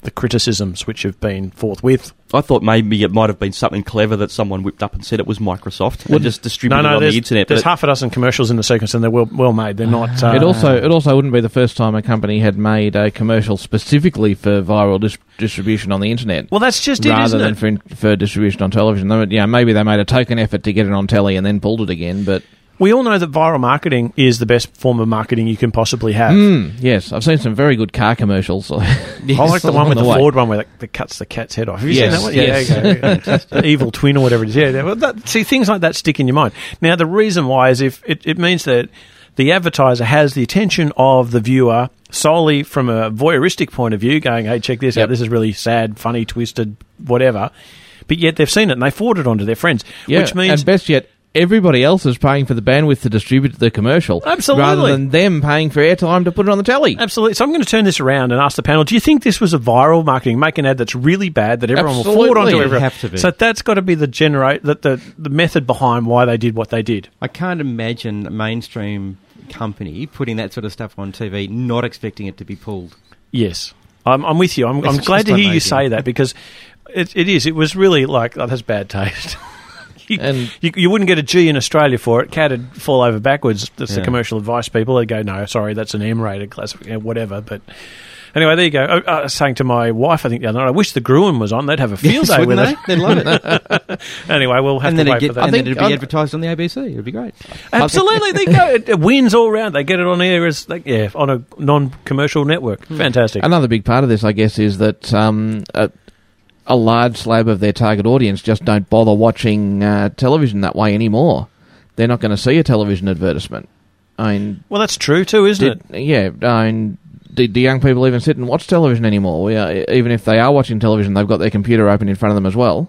the criticisms which have been forthwith. I thought maybe it might have been something clever that someone whipped up and said it was Microsoft and just distributed no, no, it on there's, the internet. There's but half a dozen commercials in the sequence, and they're well, well made. They're not. Uh, it also it also wouldn't be the first time a company had made a commercial specifically for viral dis- distribution on the internet. Well, that's just rather it, isn't than it? for, in, for distribution on television. They, yeah, maybe they made a token effort to get it on telly and then pulled it again, but. We all know that viral marketing is the best form of marketing you can possibly have. Mm, yes, I've seen some very good car commercials. Yes, I like the one with the, the Ford one where that, that cuts the cat's head off. Have you yes, seen that one? Yes. Yeah, okay. The evil twin or whatever it is. Yeah, well, that, see, things like that stick in your mind. Now, the reason why is if it, it means that the advertiser has the attention of the viewer solely from a voyeuristic point of view, going, hey, check this yep. out, this is really sad, funny, twisted, whatever. But yet they've seen it and they forward it on to their friends. Yeah, which means, and best yet, everybody else is paying for the bandwidth to distribute the commercial. Absolutely. Rather than them paying for airtime to put it on the telly. Absolutely. So I'm going to turn this around and ask the panel, do you think this was a viral marketing? Make an ad that's really bad that everyone Absolutely. will forward on to everyone. Have to be. So that's got to be the generate that the, the method behind why they did what they did. I can't imagine a mainstream company putting that sort of stuff on T V, not expecting it to be pulled. Yes. I'm, I'm with you. I'm, I'm glad to hear amazing. you say that because it, it is. It was really like, oh, that's bad taste. You, and you, you wouldn't get a G in Australia for it. Cat would fall over backwards. That's yeah. the commercial advice people. They'd go, no, sorry, that's an M-rated class, whatever. But anyway, there you go. I, I was saying to my wife, I think the other night, I wish the Gruen was on. They'd have a field yes, day with they? it. They'd love it. Anyway, we'll have and to then wait get, for that. And I then think, it'd be advertised on the A B C. It'd be great. Absolutely. They go. It, it wins all round. They get it on air as like, yeah, on a non-commercial network. Fantastic. Another big part of this, I guess, is that um, uh, a large slab of their target audience just don't bother watching uh, television that way anymore. They're not going to see a television advertisement. I mean, well, that's true too, isn't did, it? Yeah. I mean, do, do young people even sit and watch television anymore? We are, even if they are watching television, they've got their computer open in front of them as well.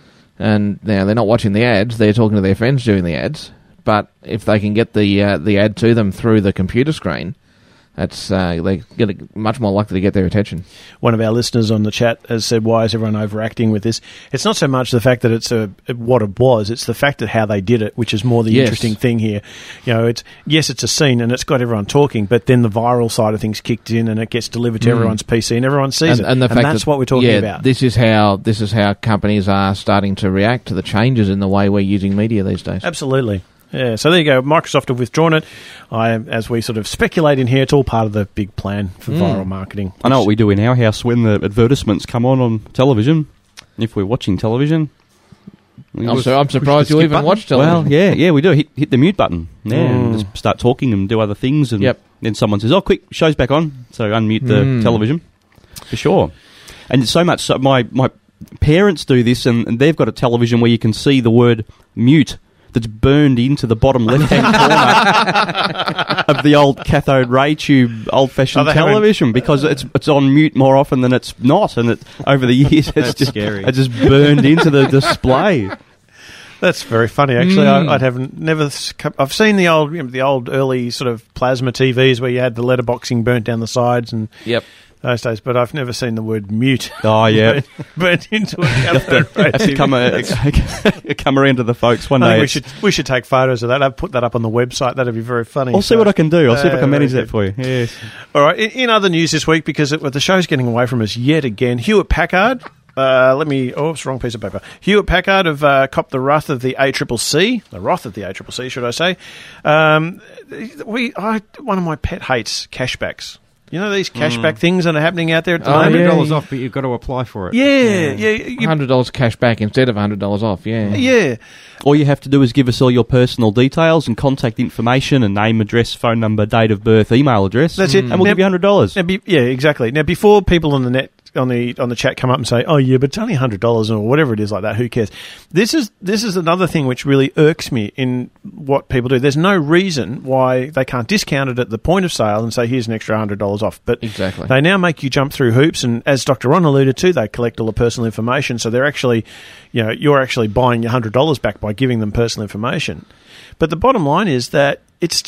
And now they're not watching the ads; they're talking to their friends during the ads. But if they can get the uh, the ad to them through the computer screen, that's uh, they get much more likely to get their attention. One of our listeners on the chat has said, "Why is everyone overacting with this?" It's not so much the fact that it's a what it was; it's the fact that how they did it, which is more the yes. interesting thing here. You know, it's yes, it's a scene and it's got everyone talking, but then the viral side of things kicked in and it gets delivered to mm. everyone's P C and everyone sees and, it, and, the and fact that's that, what we're talking yeah, about. This is how this is how companies are starting to react to the changes in the way we're using media these days. Absolutely. Yeah, so there you go. Microsoft have withdrawn it. I, as we sort of speculate in here, it's all part of the big plan for mm. viral marketing. I know what we do in our house when the advertisements come on on television. If we're watching television, we I'm, so, I'm surprised you even button. watch television. Well, yeah, yeah, we do. Hit, hit the mute button. Yeah, Mm. and just start talking and do other things, and yep. then someone says, "Oh, quick, show's back on." So unmute the Mm. television for sure. And it's so much. So my my parents do this, and, and they've got a television where you can see the word "mute" that's burned into the bottom left-hand corner of the old cathode ray tube old-fashioned oh, television because it's it's on mute more often than it's not, and it, over the years it's just scary. it's just burned into the display. That's very funny, actually. Mm. I, I'd have never. I've seen the old, you know, the old early sort of plasma T Vs where you had the letterboxing burnt down the sides and yep. those days, but I've never seen the word mute. Oh yeah, burnt, burnt into a cathode ray have to T V. come, a, come around to the folks one I day. think we should we should take photos of that. I'll put that up on the website. That'd be very funny. I'll see so, what I can do. I'll see if I can uh, manage that for you. Yes. All right. In, in other news this week, because it, well, the show's getting away from us yet again, Hewlett Packard. Uh, let me. Oh, it's the wrong piece of paper. Hewlett Packard have uh, copped the wrath of the A C C C. The wrath of the A C C C, should I say? Um, we. I one of my pet hates cashbacks. You know these cashback mm. things that are happening out there at the oh, moment? one hundred dollars yeah. off, but you've got to apply for it. Yeah, yeah. yeah one hundred dollars cash back instead of one hundred dollars off, yeah. Yeah. All you have to do is give us all your personal details and contact information and name, address, phone number, date of birth, email address. That's it. And we'll now, give you one hundred dollars. Now be, yeah, exactly. Now, before people on the net on the on the chat come up and say, "Oh yeah, but it's only one hundred dollars or whatever it is like that. Who cares?" This is this is another thing which really irks me in what people do. There's no reason why they can't discount it at the point of sale and say, "Here's an extra one hundred dollars off." But exactly. They now make you jump through hoops, and as Doctor Ron alluded to, they collect all the personal information. So they're actually, you know, you're actually buying your one hundred dollars back by giving them personal information. But the bottom line is that it's just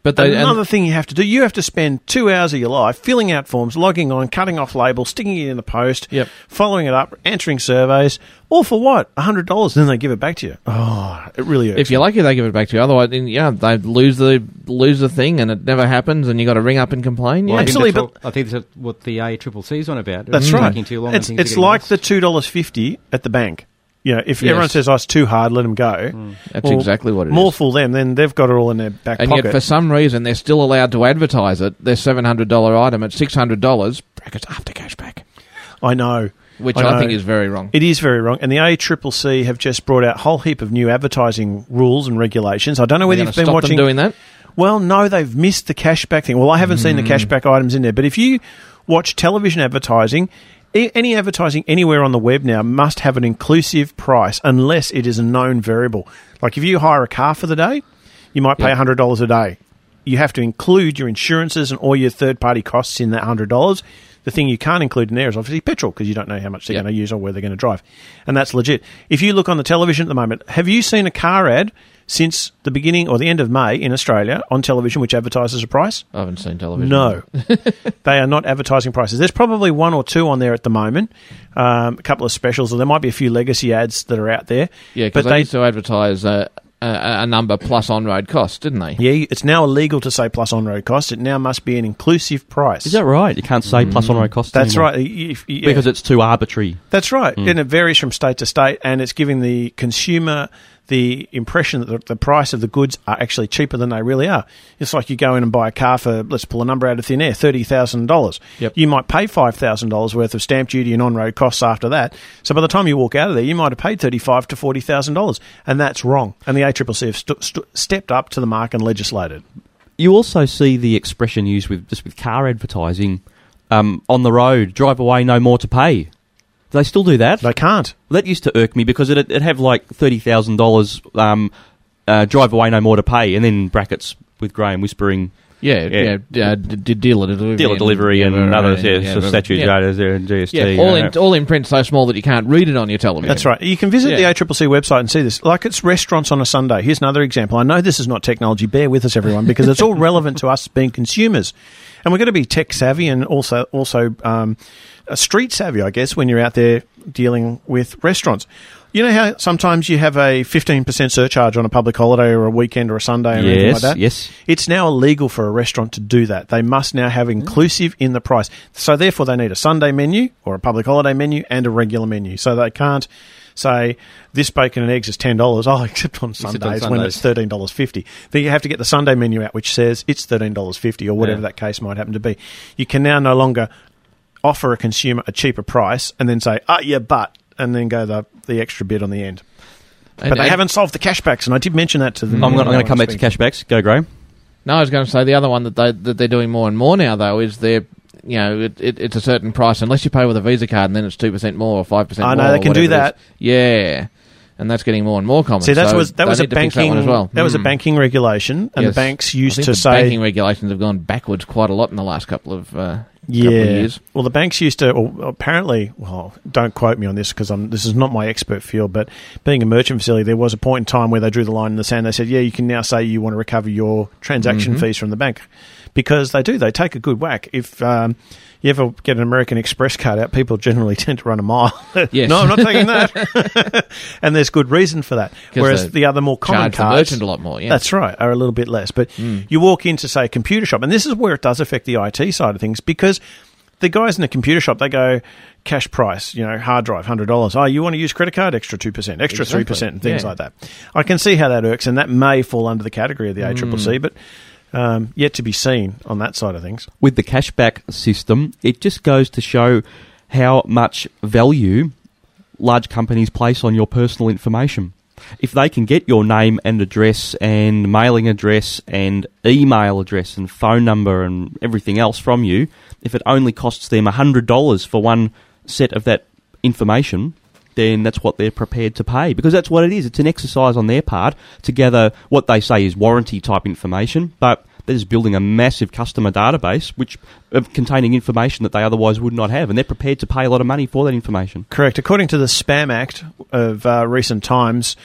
But they, another thing you have to do, you have to spend two hours of your life filling out forms, logging on, cutting off labels, sticking it in the post, yep. following it up, answering surveys, all for what? one hundred dollars, then they give it back to you. Oh, it really hurts. If you're lucky, they give it back to you. Otherwise, then, yeah, they lose the lose the thing and it never happens and you got to ring up and complain. Yeah. Well, Absolutely. I think but I think that's what the A C C C is on about. That's it's right. Taking too long it's and it's like lost. The two dollars fifty at the bank. You know, if yes. everyone says, oh, it's too hard, let them go. Mm. That's well, exactly what it more is. More for them, then they've got it all in their back and pocket. And yet, for some reason, they're still allowed to advertise it, their seven hundred dollars item at six hundred dollars, brackets after cashback. I know. Which I, I know. think is very wrong. It is very wrong. And the A C C C have just brought out a whole heap of new advertising rules and regulations. I don't know whether you've been stop watching... them doing that? Well, no, they've missed the cashback thing. Well, I haven't mm. seen the cashback items in there. But if you watch television advertising... Any advertising anywhere on the web now must have an inclusive price unless it is a known variable. Like if you hire a car for the day, you might pay yep. one hundred dollars a day. You have to include your insurances and all your third-party costs in that one hundred dollars. The thing you can't include in there is obviously petrol because you don't know how much they're yep. going to use or where they're going to drive. And that's legit. If you look on the television at the moment, have you seen a car ad since the beginning or the end of May in Australia on television which advertises a price? I haven't seen television. No. They are not advertising prices. There's probably one or two on there at the moment, um, a couple of specials, or there might be a few legacy ads that are out there. Yeah, because they, they used to advertise uh, a, a number plus on-road cost, didn't they? Yeah, it's now illegal to say plus on-road cost. It now must be an inclusive price. Is that right? You can't say mm. plus on-road cost That's anymore. right. If, yeah. Because it's too arbitrary. That's right. Mm. And it varies from state to state, and it's giving the consumer the impression that the, the price of the goods are actually cheaper than they really are. It's like you go in and buy a car for, let's pull a number out of thin air, thirty thousand dollars. Yep. You might pay five thousand dollars worth of stamp duty and on-road costs after that. So by the time you walk out of there, you might have paid thirty-five thousand to forty thousand dollars. And that's wrong. And the A C C C have st- st- stepped up to the mark and legislated. You also see the expression used with just with car advertising, um, on the road, drive away, no more to pay. Do they still do that? They can't. That used to irk me because it'd, it'd have like thirty thousand dollars, um, uh, drive away, no more to pay, and then brackets with Graham whispering... Yeah, yeah, yeah uh, d- dealer delivery. Dealer delivery and, and, and other yeah, yeah, so statute yeah. there and G S T. Yeah, all, in, all in print so small that you can't read it on your television. That's right. You can visit yeah. the A C C C website and see this. Like it's restaurants on a Sunday. Here's another example. I know this is not technology. Bear with us, everyone, because it's all relevant to us being consumers. And we're going to be tech savvy and also also um, street savvy, I guess, when you're out there dealing with restaurants. You know how sometimes you have a fifteen percent surcharge on a public holiday or a weekend or a Sunday or yes, anything like that? Yes, it's now illegal for a restaurant to do that. They must now have inclusive in the price. So therefore they need a Sunday menu or a public holiday menu and a regular menu. So they can't say this bacon and eggs is ten dollars, oh, except on Sundays, except on Sundays. When it's thirteen dollars fifty. Then you have to get the Sunday menu out which says it's thirteen dollars fifty or whatever yeah. that case might happen to be. You can now no longer offer a consumer a cheaper price and then say, ah, yeah, but... and then go the the extra bit on the end. And, but they and haven't solved the cashbacks, and I did mention that to them. I'm going to come back to cashbacks. Go, Graham. No, I was going to say the other one that, they, that they're doing more and more now, though, is they're, you know, it, it, it's a certain price, unless you pay with a Visa card, and then it's two percent more or five percent more. I know, they can do that. Yeah. And that's getting more and more common. See, that so was that was a banking that, as well. that mm. was a banking regulation, and yes. the banks used I think to the say banking regulations have gone backwards quite a lot in the last couple of uh, yeah. couple of years. Well, the banks used to well, apparently. Well, don't quote me on this because I'm this is not my expert field. But being a merchant facility, there was a point in time where they drew the line in the sand. They said, "Yeah, you can now say you want to recover your transaction mm-hmm. fees from the bank," because they do. They take a good whack if. Um, You ever get an American Express card out, people generally tend to run a mile. Yes. No, I'm not taking that. And there's good reason for that. Whereas the other more common cards... cards... the merchant a lot more, yeah. That's right, are a little bit less. But mm. you walk into, say, a computer shop, and this is where it does affect the I T side of things, because the guys in the computer shop, they go, cash price, you know, hard drive, one hundred dollars. Oh, you want to use credit card? Extra two percent, extra exactly. three percent, and things yeah. like that. I can see how that irks, and that may fall under the category of the A C C C, mm. but... Um, yet to be seen on that side of things. With the cashback system, it just goes to show how much value large companies place on your personal information. If they can get your name and address and mailing address and email address and phone number and everything else from you, if it only costs them one hundred dollars for one set of that information, then that's what they're prepared to pay. Because that's what it is. It's an exercise on their part to gather what they say is warranty-type information, but they're just building a massive customer database which of containing information that they otherwise would not have, and they're prepared to pay a lot of money for that information. Correct. According to the Spam Act of uh, recent times,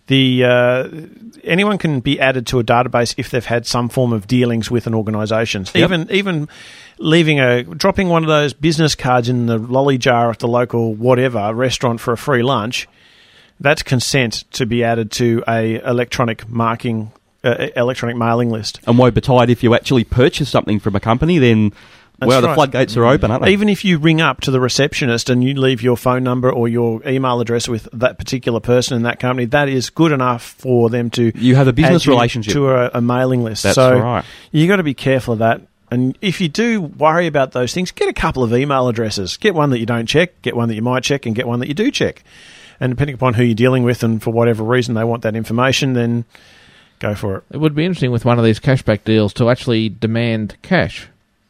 the uh, anyone can be added to a database if they've had some form of dealings with an organisation. Yep. Even even leaving a dropping one of those business cards in the lolly jar at the local whatever restaurant for a free lunch, that's consent to be added to a electronic marking uh, electronic mailing list. And woe betide if you actually purchase something from a company, then That's well, the right. floodgates are open, aren't they? Even if you ring up to the receptionist and you leave your phone number or your email address with that particular person in that company, that is good enough for them to you have a business add you relationship to a, a mailing list. That's so right. You got to be careful of that. And if you do worry about those things, get a couple of email addresses. Get one that you don't check, get one that you might check, and get one that you do check. And depending upon who you're dealing with and for whatever reason they want that information, then go for it. It would be interesting with one of these cashback deals to actually demand cash,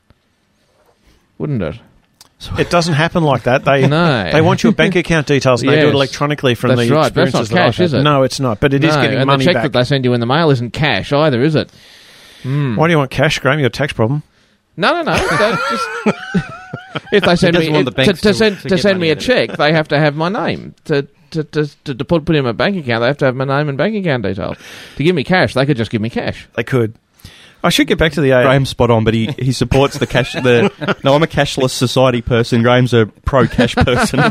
wouldn't it? It doesn't happen like that. They no. they want your bank account details and yes. they do it electronically from That's the right. experiences That's not cash, that I've is had. it? No, it's not. But it no, is getting and money the check back. that they send you in the mail isn't cash either, is it? Mm. Why do you want cash, Graham? You got a tax problem? No, no, no. That just, if they send me want the to, banks to to- send to to get send me money a out of it. check, they have to have my name to. To, to, to, to put, put in my bank account, they have to have my name and bank account details. To give me cash, they could just give me cash. They could. I should get back to the A. Graham's spot on, but he, he supports the cash. The no, I'm a cashless society person. Graham's a pro cash person.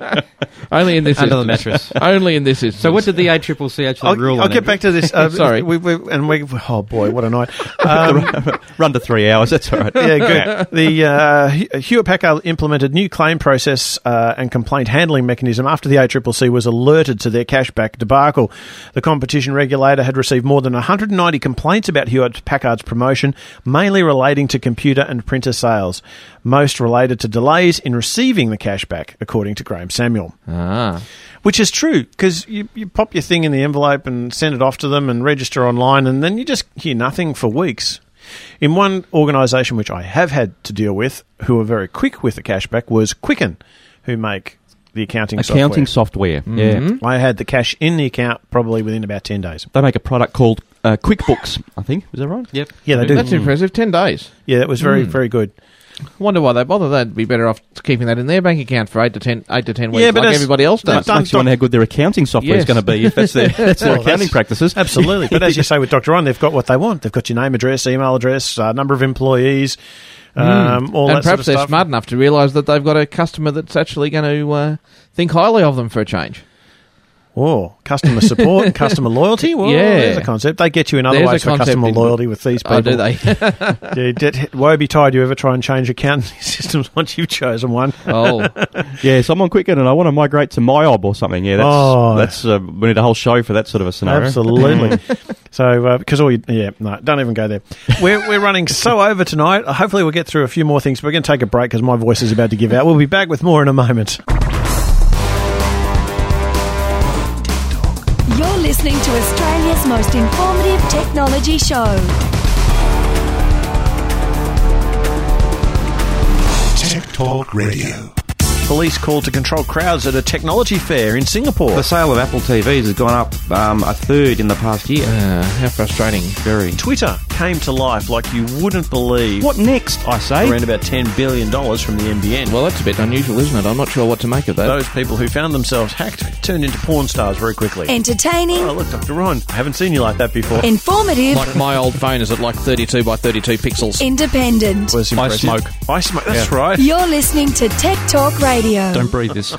Only in this under the instance. mattress. Only in this instance. So, what did the A C C C actually I'll, rule I'll on? get back to this. Uh, Sorry. We, we, and we, oh boy, what a night. Um, Run to three hours. That's all right. yeah, good. The uh, Hewlett Packard implemented new claim process uh, and complaint handling mechanism after the A C C C was alerted to their cashback debacle. The competition regulator had received more than one hundred ninety complaints about Hewlett Packard's promotion, mainly relating to computer and printer sales, most related to delays in receiving the cashback, according to Graham Samuel. Ah. Which is true, because you, you pop your thing in the envelope and send it off to them and register online, and then you just hear nothing for weeks. In one organisation which I have had to deal with, who are very quick with the cashback, was Quicken, who make the accounting, Accounting software. software. Yeah. Mm-hmm. I had the cash in the account probably within about ten days. They make a product called uh, QuickBooks, I think. Is that right? Yep. Yeah, they do. That's impressive. Ten days. Yeah, that was very, Mm. very good. Wonder why they bother. They'd be better off keeping that in their bank account for eight to ten, eight to ten weeks, Yeah, but like as- everybody else but does. don't- Makes you wonder how good their accounting software is Yes. going to be if that's their, that's their Well, accounting that's- practices. Absolutely. But as you say with Doctor Ron, they've got what they want. They've got your name, address, email address, uh, number of employees, um, Mm. all and that perhaps sort of they're stuff. smart enough to realise that they've got a customer that's actually going to uh, think highly of them for a change. Oh, customer support and customer loyalty? Well, Yeah. there's a concept. They get you in other There's a ways for concept customer in- loyalty with these people. Oh, do they? Yeah, did, woe betide you ever try and change accounting systems once you've chosen one. Oh. Yeah, so I'm on Quicken and I want to migrate to MyOb or something. Yeah, that's, Oh. that's uh, we need a whole show for that sort of a scenario. Absolutely. So, uh, because all you, yeah, no, don't even go there. We're we're running so over tonight. Hopefully, we'll get through a few more things. But we're going to take a break because my voice is about to give out. We'll be back with more in a moment. You're listening to Australia's most informative technology show. Tech Talk Radio. Police called to control crowds at a technology fair in Singapore. The sale of Apple T Vs has gone up um, a third in the past year. Uh, how frustrating. Very. Twitter came to life like you wouldn't believe. What next, I say? Around about ten billion dollars from the N B N. Well, that's a bit unusual, isn't it? I'm not sure what to make of that. Those people who found themselves hacked turned into porn stars very quickly. Entertaining, Oh, look, Doctor Ron, I haven't seen you like that before. informative, My, my old phone is at like thirty-two by thirty-two pixels. independent. Was I impressive. smoke. I smoke. That's Yeah. right. You're listening to Tech Talk Radio. Don't breathe this.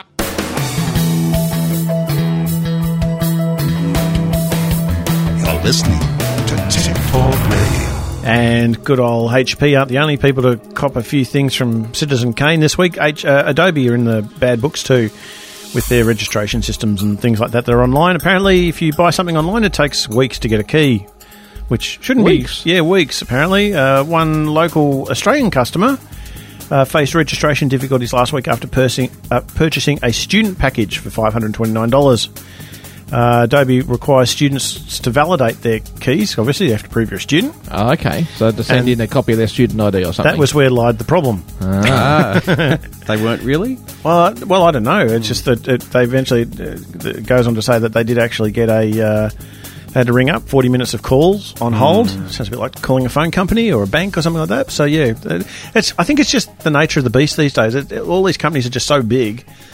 You're listening to Tech Talk Radio. And good old H P aren't the only people to cop a few things from Citizen Kane this week. H, uh, Adobe are in the bad books too, with their registration systems and things like that. They're online. Apparently, if you buy something online, it takes weeks to get a key, which shouldn't Weeks? be. Yeah, weeks, apparently. Uh, one local Australian customer uh, faced registration difficulties last week after purchasing, uh, purchasing a student package for five hundred twenty-nine dollars. Uh, Adobe requires students to validate their keys. Obviously, you have to prove you're a student. Oh, okay. So to send And in a copy of their student I D or something. That was where lied the problem. Ah. They weren't really? Well, I- well, I don't know. It's just that it, they eventually uh, it goes on to say that they did actually get a. Uh, they had to ring up forty minutes of calls on hold. Sounds a bit like calling a phone company or a bank or something like that. So yeah, it's. I think it's just the nature of the beast these days. It, it- all these companies are just so big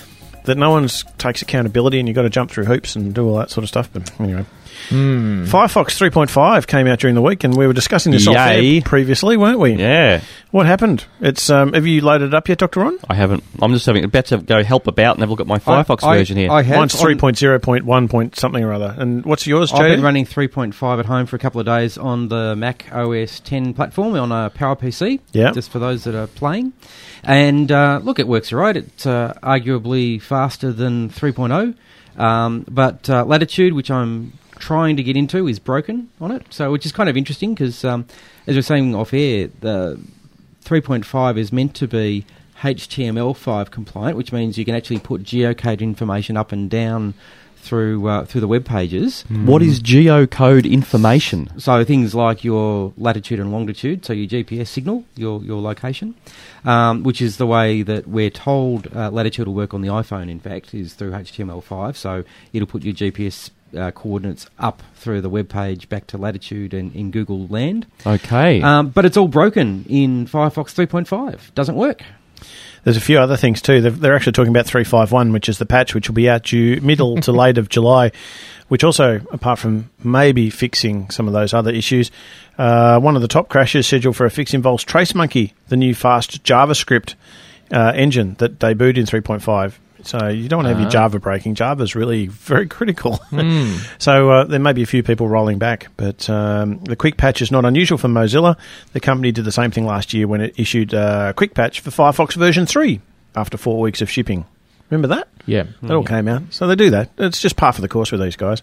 that no one takes accountability, and you've got to jump through hoops and do all that sort of stuff. But anyway. Mm. Firefox three point five came out during the week, and we were discussing this off air previously, weren't we? Yeah. What happened? It's um, have you loaded it up yet, Doctor Ron? I haven't. I'm just having about to go help about and have a look at my Firefox I, version I, here. I have. Mine's three point oh point one point something or other. And what's yours, J D? I've been running three point five at home for a couple of days on the Mac O S ten platform on a PowerPC. Yeah. Just for those that are playing. And uh, look, it works all right. It's uh, arguably faster than three point oh. Um, but uh, Latitude, which I'm trying to get into, is broken on it, so which is kind of interesting because, um, as we were saying off air, the three point five is meant to be H T M L five compliant, which means you can actually put geocode information up and down through uh, through the web pages. Mm. What is geocode information? So things like your latitude and longitude, so your G P S signal, your your location, um, which is the way that we're told uh, Latitude will work on the iPhone. In fact, is through H T M L five. So it'll put your G P S Uh, coordinates up through the web page back to Latitude and in Google Land. Okay. Um, but it's all broken in Firefox three point five. Doesn't work. There's a few other things too. They're, they're actually talking about three five one, which is the patch which will be out due middle to late of July, which also, apart from maybe fixing some of those other issues, uh, one of the top crashes scheduled for a fix involves TraceMonkey, the new fast JavaScript uh, engine that debuted in three point five. So you don't want to have uh-huh. your Java breaking. Java's really very critical. Mm. So uh, there may be a few people rolling back, but um, the quick patch is not unusual for Mozilla. The company did the same thing last year when it issued a quick patch for Firefox version three after four weeks of shipping. Remember that? Yeah. That all came out. So they do that. It's just par for the course with these guys.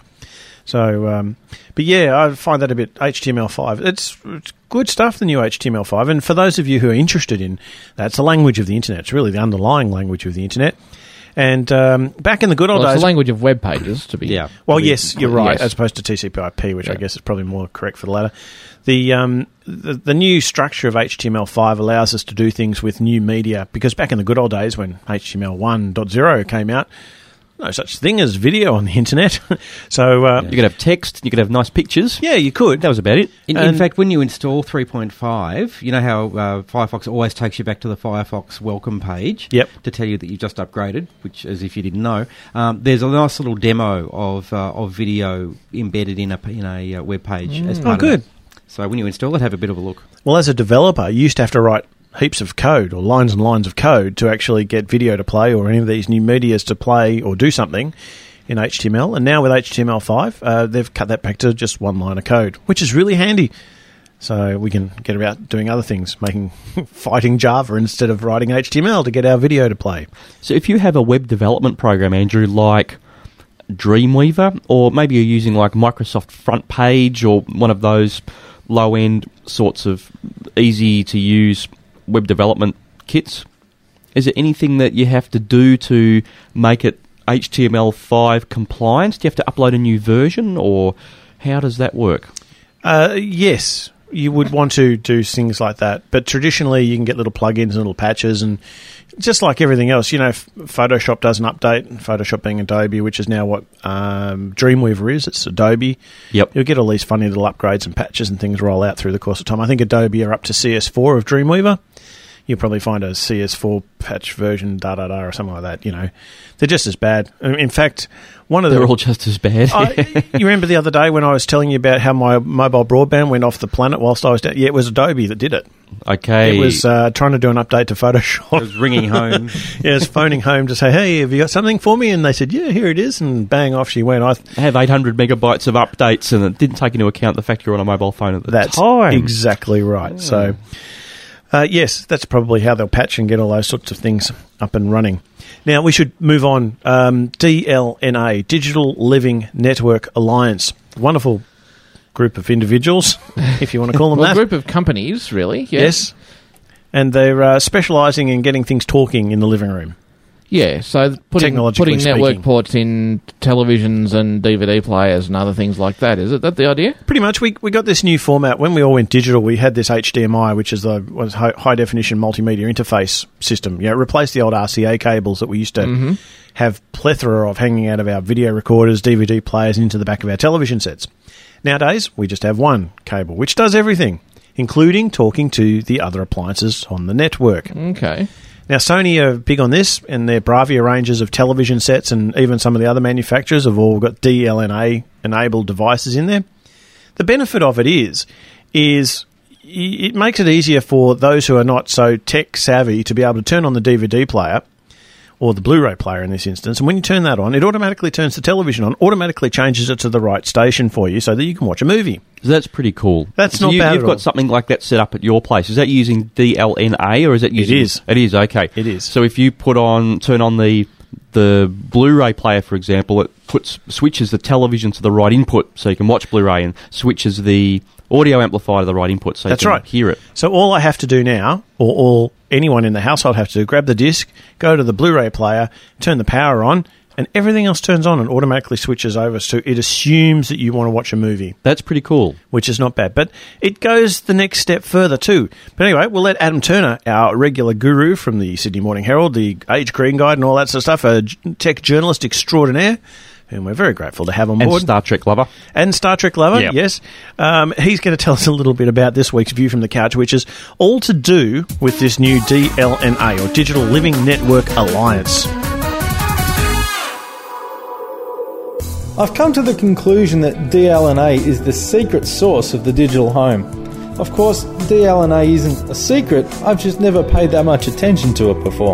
So, um, but yeah, I find that a bit H T M L five. It's, it's good stuff, the new H T M L five. And for those of you who are interested in that, it's the language of the internet. It's really the underlying language of the internet. And um, back in the good old well, days... it's the language of web pages, to be... Yeah. Well, to be, yes, you're right, yes. as opposed to T C P I P, which yeah. I guess is probably more correct for the latter. The, um, the the new structure of H T M L five allows us to do things with new media, because back in the good old days when H T M L one point oh came out, no such thing as video on the internet. so uh, You could have text, you could have nice pictures. Yeah, you could. That was about it. In, in fact, when you install three point five, you know how uh, Firefox always takes you back to the Firefox welcome page yep. to tell you that you've just upgraded, which as if you didn't know. Um, there's a nice little demo of uh, of video embedded in a in a uh, web page Mm. as part oh, good. of that. So when you install it, have a bit of a look. Well, as a developer, you used to have to write heaps of code or lines and lines of code to actually get video to play or any of these new medias to play or do something in H T M L. And now with H T M L five, uh, they've cut that back to just one line of code, which is really handy. So we can get about doing other things, making fighting Java instead of writing H T M L to get our video to play. So if you have a web development program, Andrew, like Dreamweaver, or maybe you're using like Microsoft Front Page or one of those low-end sorts of easy-to-use web development kits, is there anything that you have to do to make it H T M L five compliant? Do you have to upload a new version, or how does that work? Uh, yes, you would want to do things like that. But traditionally, you can get little plugins and little patches, and just like everything else, you know, Photoshop does an update, Photoshop being Adobe, which is now what um, Dreamweaver is. It's Adobe. Yep. You'll get all these funny little upgrades and patches and things roll out through the course of time. I think Adobe are up to C S four of Dreamweaver. You'll probably find a C S four patch version, da da da, or something like that. You know, they're just as bad. In fact, one of they're the, all just as bad. I, you remember the other day when I was telling you about how my mobile broadband went off the planet whilst I was down? Yeah, it was Adobe that did it. Okay, it was uh, trying to do an update to Photoshop. It was ringing home. Yeah, it was phoning home to say, "Hey, have you got something for me?" And they said, "Yeah, here it is." And bang, off she went. I, th- I have eight hundred megabytes of updates, and it didn't take into account the fact you're on a mobile phone at the That's time. Exactly right. Yeah. So. Uh, yes, that's probably how they'll patch and get all those sorts of things up and running. Now, we should move on. Um, D L N A, Digital Living Network Alliance. Wonderful group of individuals, if you want to call them well, that. A group of companies, really. Yes. yes. And they're uh, specialising in getting things talking in the living room. Yeah, so putting, putting network speaking. ports in televisions and D V D players and other things like that. Is it that the idea? Pretty much. We we got this new format. When we all went digital, we had this H D M I, which is the was high, high definition multimedia interface system. You know, it replaced the old R C A cables that we used to mm-hmm. have plethora of hanging out of our video recorders, D V D players, into the back of our television sets. Nowadays, we just have one cable, which does everything, including talking to the other appliances on the network. Okay. Now, Sony are big on this, and their Bravia ranges of television sets and even some of the other manufacturers have all got D L N A-enabled devices in there. The benefit of it is, is it makes it easier for those who are not so tech-savvy to be able to turn on the D V D player, or the Blu-ray player in this instance, and when you turn that on, it automatically turns the television on, automatically changes it to the right station for you so that you can watch a movie. So that's pretty cool. That's so not you, bad You've at got all. something like that set up at your place. Is that using D L N A or is it using... It is. It is, okay. It is. So if you put on, turn on the the Blu-ray player, for example, it puts switches the television to the right input so you can watch Blu-ray and switches the audio amplifier to the right input so That's you can right. hear it. So all I have to do now, or all anyone in the household have to do, grab the disc, go to the Blu-ray player, turn the power on, and everything else turns on and automatically switches over. So it assumes that you want to watch a movie. That's pretty cool. Which is not bad. But it goes the next step further too. But anyway, we'll let Adam Turner, our regular guru from the Sydney Morning Herald, the Age Green Guide and all that sort of stuff, a tech journalist extraordinaire, whom we're very grateful to have on board. And Star Trek lover. And Star Trek lover, Yep. yes. Um, he's going to tell us a little bit about this week's View from the Couch, which is all to do with this new D L N A, or Digital Living Network Alliance. I've come to the conclusion that D L N A is the secret source of the digital home. Of course, D L N A isn't a secret, I've just never paid that much attention to it before.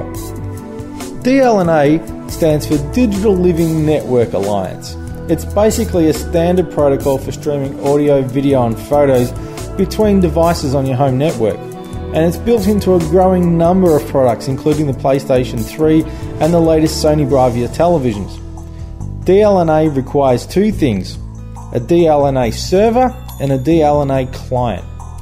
D L N A stands for Digital Living Network Alliance. It's basically a standard protocol for streaming audio, video and photos between devices on your home network. And it's built into a growing number of products, including the PlayStation three and the latest Sony Bravia televisions. D L N A requires two things: a D L N A server and a D L N A client.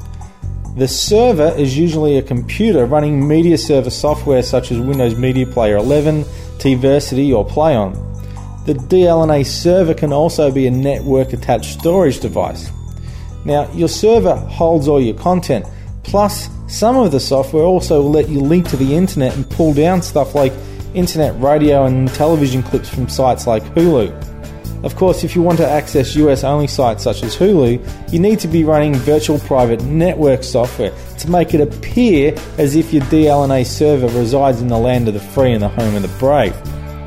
The server is usually a computer running media server software such as Windows Media Player eleven, T-Versity or PlayOn. The D L N A server can also be a network-attached storage device. Now, your server holds all your content, plus some of the software also will let you link to the internet and pull down stuff like internet radio and television clips from sites like Hulu. Of course, if you want to access U S-only sites such as Hulu, you need to be running virtual private network software to make it appear as if your D L N A server resides in the land of the free and the home of the brave.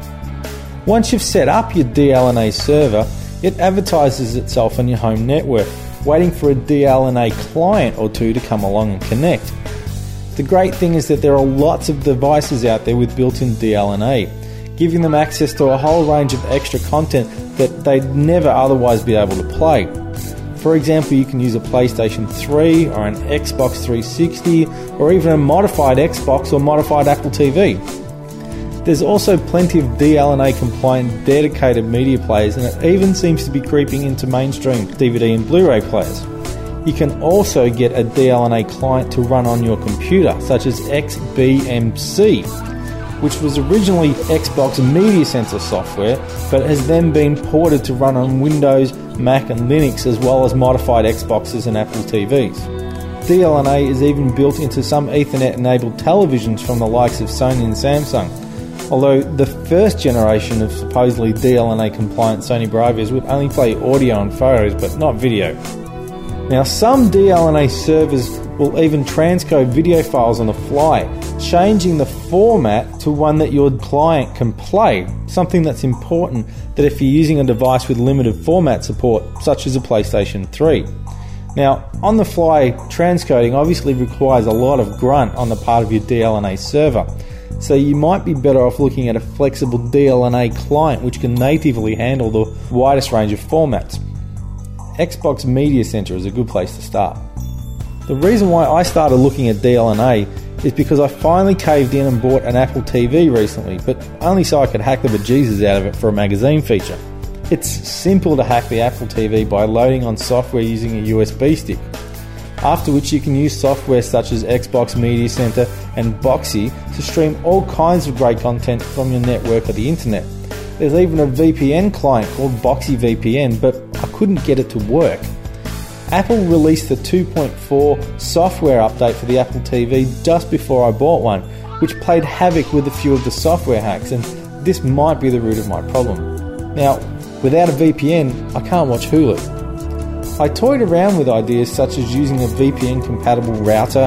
Once you've set up your D L N A server, it advertises itself on your home network, waiting for a D L N A client or two to come along and connect. The great thing is that there are lots of devices out there with built-in D L N A, giving them access to a whole range of extra content that they'd never otherwise be able to play. For example, you can use a PlayStation three or an Xbox three sixty or even a modified Xbox or modified Apple T V. There's also plenty of D L N A compliant dedicated media players, and it even seems to be creeping into mainstream D V D and Blu-ray players. You can also get a D L N A client to run on your computer, such as X B M C, which was originally Xbox Media Center software, but has then been ported to run on Windows, Mac and Linux, as well as modified Xboxes and Apple T Vs. D L N A is even built into some Ethernet-enabled televisions from the likes of Sony and Samsung, although the first generation of supposedly D L N A compliant Sony Bravias would only play audio and photos, but not video. Now, some D L N A servers will even transcode video files on the fly, changing the format to one that your client can play, something that's important that if you're using a device with limited format support, such as a PlayStation three. Now, on-the-fly transcoding obviously requires a lot of grunt on the part of your D L N A server, so you might be better off looking at a flexible D L N A client which can natively handle the widest range of formats. Xbox Media Center is a good place to start. The reason why I started looking at D L N A is because I finally caved in and bought an Apple T V recently, but only so I could hack the bejesus out of it for a magazine feature. It's simple to hack the Apple T V by loading on software using a U S B stick, after which you can use software such as Xbox Media Center and Boxy to stream all kinds of great content from your network or the internet. There's even a V P N client called Boxy V P N, but I couldn't get it to work. Apple released the two point four software update for the Apple T V just before I bought one, which played havoc with a few of the software hacks, and this might be the root of my problem. Now, without a V P N, I can't watch Hulu. I toyed around with ideas such as using a V P N-compatible router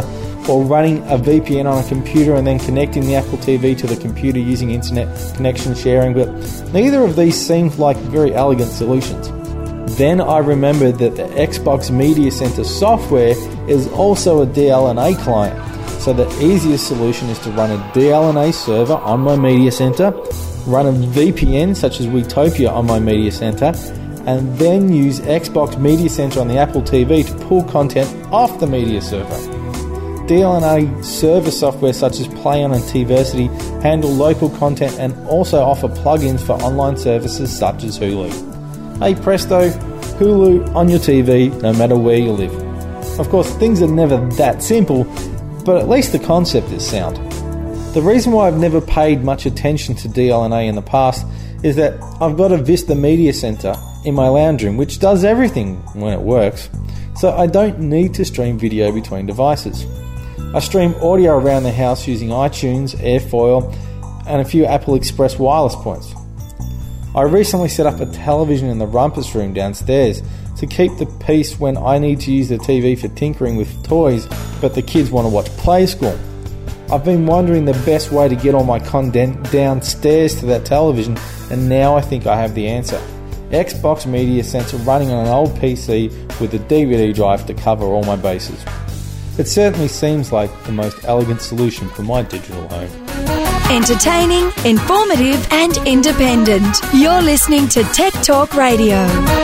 or running a V P N on a computer and then connecting the Apple T V to the computer using internet connection sharing, but neither of these seemed like very elegant solutions. Then I remembered that the Xbox Media Center software is also a D L N A client, so the easiest solution is to run a D L N A server on my Media Center, run a V P N such as Wetopia on my Media Center, and then use Xbox Media Center on the Apple T V to pull content off the media server. D L N A server software such as PlayOn and Tversity handle local content and also offer plugins for online services such as Hulu. Hey presto, Hulu on your T V no matter where you live. Of course, things are never that simple, but at least the concept is sound. The reason why I've never paid much attention to D L N A in the past is that I've got a Vista Media Center in my lounge room which does everything when it works, so I don't need to stream video between devices. I stream audio around the house using iTunes, Airfoil, and a few Apple Express wireless points. I recently set up a television in the rumpus room downstairs to keep the peace when I need to use the T V for tinkering with toys, but the kids want to watch Play School. I've been wondering the best way to get all my content downstairs to that television, and now I think I have the answer. Xbox Media Center running on an old P C with a D V D drive to cover all my bases. It certainly seems like the most elegant solution for my digital home. Entertaining, informative and independent. You're listening to Tech Talk Radio.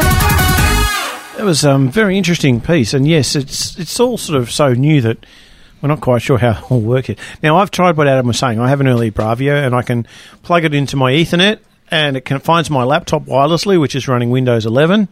That was a um, very interesting piece, and yes, it's it's all sort of so new that we're not quite sure how it all works yet. Now, I've tried what Adam was saying. I have an early Bravio, and I can plug it into my Ethernet, and it can finds my laptop wirelessly, which is running Windows eleven,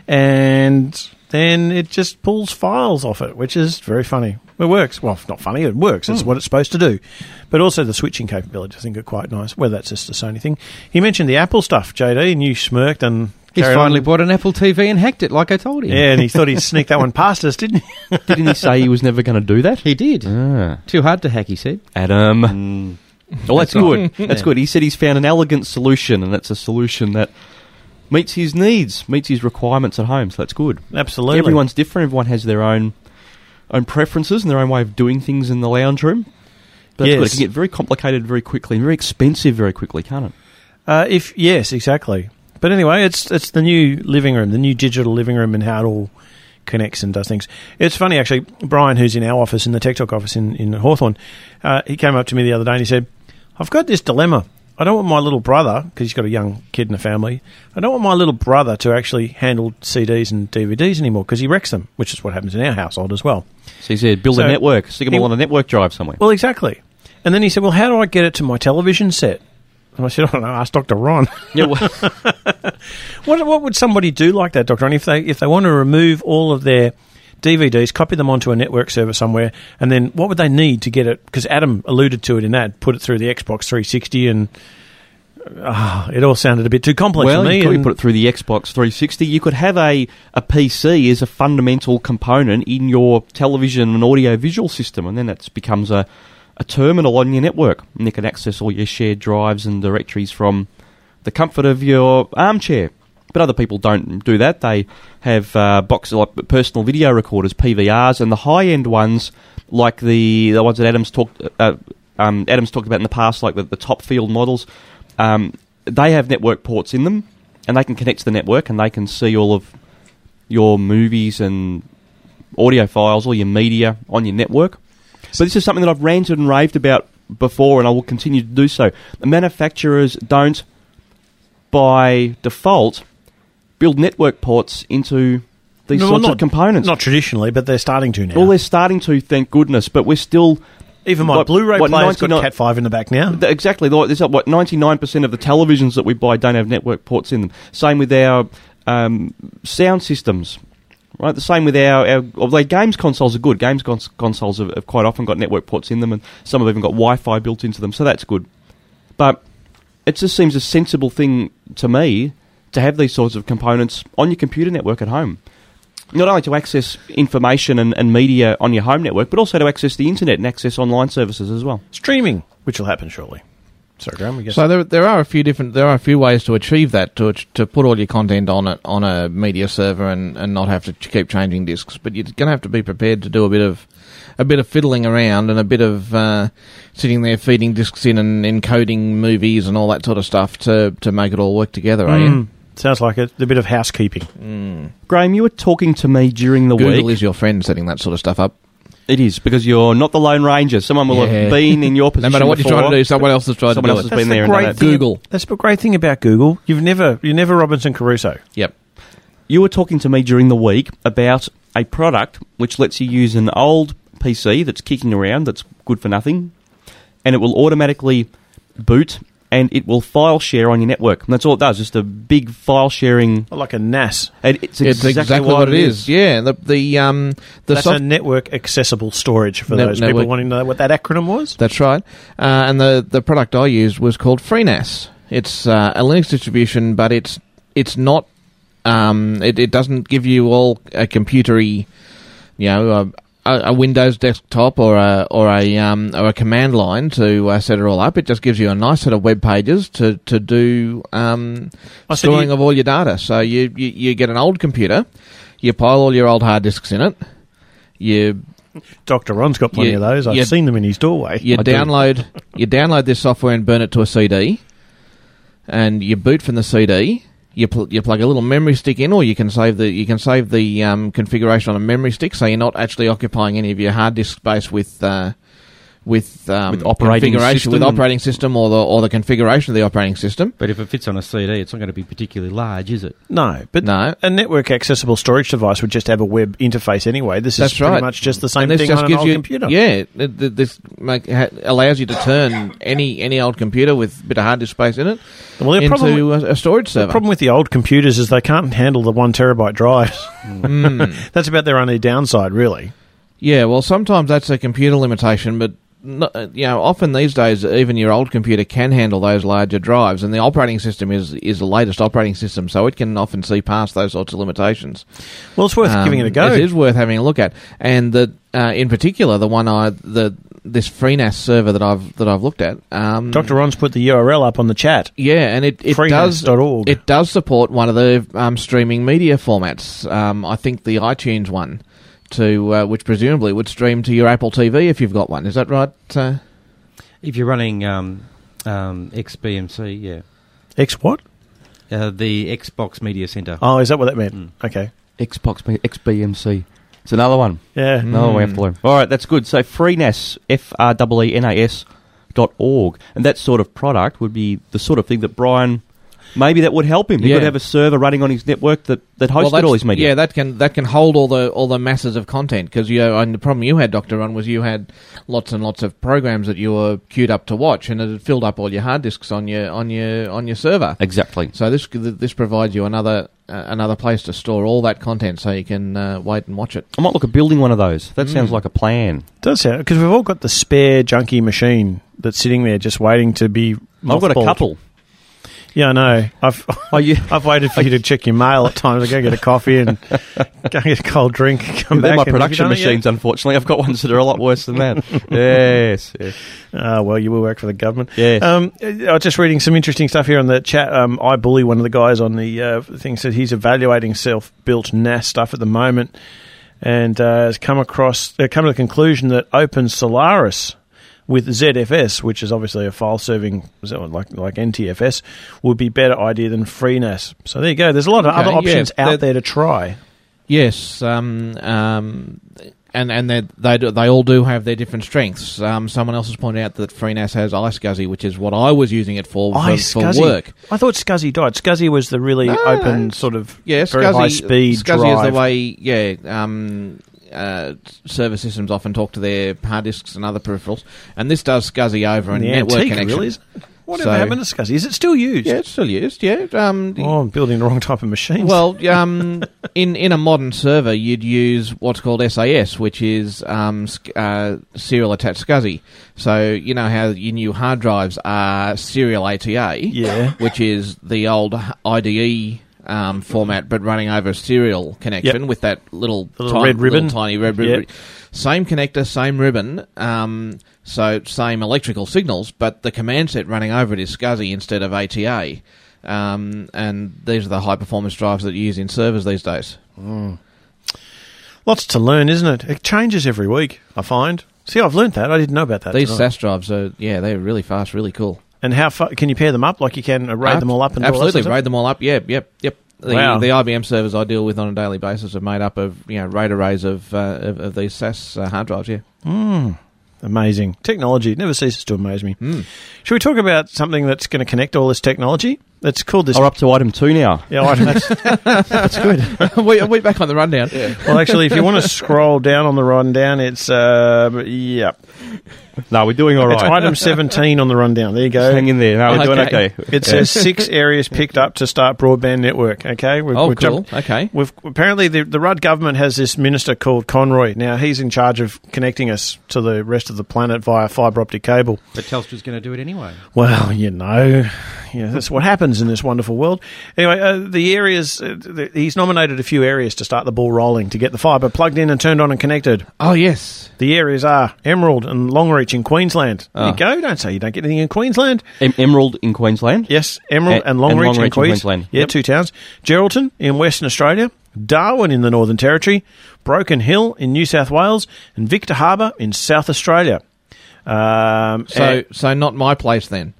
and then it just pulls files off it, which is very funny. It works. Well, not funny, it works. It's mm. what it's supposed to do. But also the switching capabilities, I think, are quite nice, whether that's just a Sony thing. He mentioned the Apple stuff, J D, and you smirked and... He's finally on. bought an Apple T V and hacked it, like I told him. Yeah, and he thought he'd sneak that one past us, didn't he? Didn't he say he was never going to do that? He did. Ah. Too hard to hack, he said. Adam. Mm. Well, that's good. That's Yeah. good. He said he's found an elegant solution, and it's a solution that meets his needs, meets his requirements at home, so that's good. Absolutely. Everyone's different. Everyone has their own own preferences and their own way of doing things in the lounge room. But that's Yes. good. It can get very complicated very quickly and very expensive very quickly, can't it? Uh, if yes, exactly. But anyway, it's it's the new living room, the new digital living room, and how it all connects and does things. It's funny, actually, Brian, who's in our office, in the Tech Talk office in, in Hawthorne, uh, he came up to me the other day and he said, I've got this dilemma. I don't want my little brother, because he's got a young kid in the family, I don't want my little brother to actually handle C Ds and D V Ds anymore, because he wrecks them, which is what happens in our household as well. So he said, build So a network, stick them he- all on a network drive somewhere. Well, exactly. And then he said, well, how do I get it to my television set? And I said, I don't know, ask Doctor Ron. Yeah, well, what, what would somebody do like that, Doctor Ron, if they, if they want to remove all of their D V Ds, copy them onto a network server somewhere, and then what would they need to get it? Because Adam alluded to it in that, put it through the Xbox three sixty, and uh, it all sounded a bit too complex well, for me. you could and- put it through the Xbox three sixty. You could have a, a P C as a fundamental component in your television and audio-visual system, and then that becomes a, a terminal on your network, and you can access all your shared drives and directories from the comfort of your armchair. But other people don't do that. They have uh, boxes like personal video recorders, P V Rs, and the high-end ones, like the the ones that Adam's talked uh, um, Adam's talked about in the past, like the, the top field models. Um, they have network ports in them, and they can connect to the network, and they can see all of your movies and audio files, all your media on your network. But this is something that I've ranted and raved about before, and I will continue to do so. The manufacturers don't, by default, build network ports into these No, sorts not, of components. Not traditionally, but they're starting to now. Well, they're starting to, thank goodness, but we're still... Even my like, Blu-ray what, player's got ninety-nine Cat five in the back now. Th- Exactly. Like, There's what ninety-nine percent of the televisions that we buy don't have network ports in them. Same with our um, sound systems. Right, the same with our, our although games consoles are good. Games cons- consoles have, have quite often got network ports in them, and some have even got Wi-Fi built into them, so that's good. But it just seems a sensible thing to me to have these sorts of components on your computer network at home. Not only to access information and, and media on your home network, but also to access the internet and access online services as well. Streaming, which will happen shortly. Sorry, Graham, we guess. So there, there are a few different, there are a few ways to achieve that, to to put all your content on it on a media server and, and not have to ch- keep changing disks. But you're going to have to be prepared to do a bit of a bit of fiddling around and a bit of uh, sitting there feeding discs in and encoding movies and all that sort of stuff to to make it all work together. Mm. Are you? Sounds like a, a bit of housekeeping. Mm. Graham, you were talking to me during the Google week. Google is your friend setting that sort of stuff up. It is, because you're not the Lone Ranger. Someone will Yeah. have been in your position No matter what before. you're trying to do, someone else has tried Someone to do else it. has been That's there the and great done it. thing- Google. That's the great thing about Google. You've never, you're never Robinson Crusoe. Yep. You were talking to me during the week about a product which lets you use an old P C that's kicking around, that's good for nothing, and it will automatically boot, and it will file share on your network. And that's all it does, just a big file sharing... Like a N A S. And it's It's exactly, exactly what it is. Yeah, the the um the That's soft- a network accessible storage for Ne- those people network- wanting to know what that acronym was. That's right. Uh, and the the product I used was called FreeNAS. It's uh, a Linux distribution, but it's it's not. Um, it, it doesn't give you all a computery, you know, a, a Windows desktop or a or a um, or a command line to uh, set it all up. It just gives you a nice set of web pages to to do um, Oh, so storing you- of all your data. So you, you you get an old computer, you pile all your old hard disks in it, you. Doctor Ron's got plenty You- of those. I've you- seen them in his doorway. You I do. download you download this software and burn it to a C D, and you boot from the C D. You pl- you plug a little memory stick in, or you can save the you can save the um, configuration on a memory stick, so you're not actually occupying any of your hard disk space with uh, with, um, With operating configuration system with and- operating system or the or the configuration of the operating system. But if it fits on a C D, it's not going to be particularly large, is it? No, but No. a network accessible storage device would just have a web interface anyway. This is That's pretty right. much just the same And this thing just on an gives old you, computer. Yeah, it, it- this make, ha, allows you to turn any any old computer with a bit of hard disk space in it Well, the into problem a, a storage The server. problem with the old computers is they can't handle the one terabyte drives. Mm. That's about their only downside, really. Yeah, well, sometimes that's a computer limitation, but no, you know, often these days, even your old computer can handle those larger drives, and the operating system is is the latest operating system, so it can often see past those sorts of limitations. Well, it's worth Um, giving it a go. It is worth having a look at, and the uh, in particular, the one I the this FreeNAS server that I've that I've looked at. Um, Doctor Ron's put the U R L up on the chat. Yeah, and it, it does freenas dot org. it does support one of the um, streaming media formats. Um, I think the iTunes one, to uh, which presumably would stream to your Apple T V if you've got one. Is that right? Uh, If you're running um, um, X B M C, yeah. X what? Uh, the Xbox Media Center. Oh, is that what that meant? Mm. Okay. Xbox, X B M C. It's another one. Yeah. Another one we have to learn. All right, that's good. So FreeNAS, F R E E N A S dot org. And that sort of product would be the sort of thing that Brian... Maybe that would help him. He Yeah. could have a server running on his network that, that hosted that's- all his media. Yeah, that can that can hold all the all the masses of content, because you know, and the problem you had, Doctor Ron, was you had lots and lots of programs that you were queued up to watch, and it had filled up all your hard disks on your on your on your server. Exactly. So this this provides you another uh, another place to store all that content, so you can uh, wait and watch it. I might look at building one of those. That Mm. sounds like a plan. Does sound, because we've all got the spare junky machine that's sitting there just waiting to be I've got a mothballed. couple. Yeah, I know. I've Oh, you, I've waited for you to check your mail at times. I go get a coffee and go get a cold drink, come They're back. my and have you production done it yet? machines, unfortunately. I've got ones that are a lot worse than that. yes. yes. Ah, well, you will work for the government. Yes. Um, I was just reading some interesting stuff here on the chat. Um, I bully one of the guys on the uh, thing said he's evaluating self-built N A S stuff at the moment, and uh, has come across uh, come to the conclusion that Open Solaris with Z F S, which is obviously a file serving like like N T F S, would be better idea than FreeNAS. So there you go. There's a lot of Okay, other options yeah, out that- there to try. Yes, um, um, and and they they do- they all do have their different strengths. Um, someone else has pointed out that FreeNAS has iSCSI, which is what I was using it for for, for iSCSI. work. I thought SCSI died. SCSI was the really No, open no. sort of Yeah, very SCSI, high speed SCSI drive. is the way. Yeah, um, uh, server systems often talk to their hard disks and other peripherals, and this does SCSI over a The network antique, connection. really, isn't it? Whatever So- happened to SCSI? Is it still used? Yeah, it's still used. Yeah. Um, Oh, I'm building the wrong type of machines. Well, um, in in a modern server, you'd use what's called S A S, which is um, sc- uh, serial attached SCSI. So you know how your new hard drives are serial A T A, Yeah. which is the old I D E um, format, but running over a serial connection Yep. with that little, The little ti- red ribbon. little tiny red ribbon. Yep. Same connector, same ribbon. Um, so same electrical signals, but the command set running over it is SCSI instead of A T A. Um, and these are the high performance drives that you use in servers these days. Mm. Lots to learn, isn't it? It changes every week, I find. See, I've learned that. I didn't know about that. These tonight. S A S drives are, yeah, they're really fast, really cool. And how far can you pair them up? Like you can uh, raid Ab- them all up and absolutely do all that raid them all up. Yep, yep, yep. The, Wow. the I B M servers I deal with on a daily basis are made up of you know RAID arrays of uh, of, of these S A S uh, hard drives. Yeah. Mm, amazing technology. It never ceases to amaze me. Mm. Should we talk about something that's going to connect all this technology? That's called this. We're up to item two now. Yeah, item. That's, that's good. we, we're back on the rundown. Yeah. Well, actually, if you want to scroll down on the rundown, it's uh, yeah. No, we're doing all right. It's item seventeen on the rundown. There you go. Hang in there. No, we're doing okay. It says six areas picked up to start broadband network. Okay. We've, Oh, we've cool. jumped- Okay. We've apparently the, the Rudd government has this minister called Conroy. Now he's in charge of connecting us to the rest of the planet via fibre optic cable. But Telstra's going to do it anyway. Well, you know, yeah, that's what happens in this wonderful world. Anyway, uh, the areas uh, the, he's nominated a few areas to start the ball rolling to get the fibre plugged in and turned on and connected. Oh yes. The areas are Emerald and Longreach in Queensland. There Oh. you go. Don't say you don't get anything in Queensland. Em- Emerald in Queensland? Yes, Emerald A- and Longreach, and Longreach in, in Queens. Queensland. Yeah, Yep. two towns. Geraldton in Western Australia, Darwin in the Northern Territory, Broken Hill in New South Wales, and Victor Harbour in South Australia. Um, So and, so not my place then.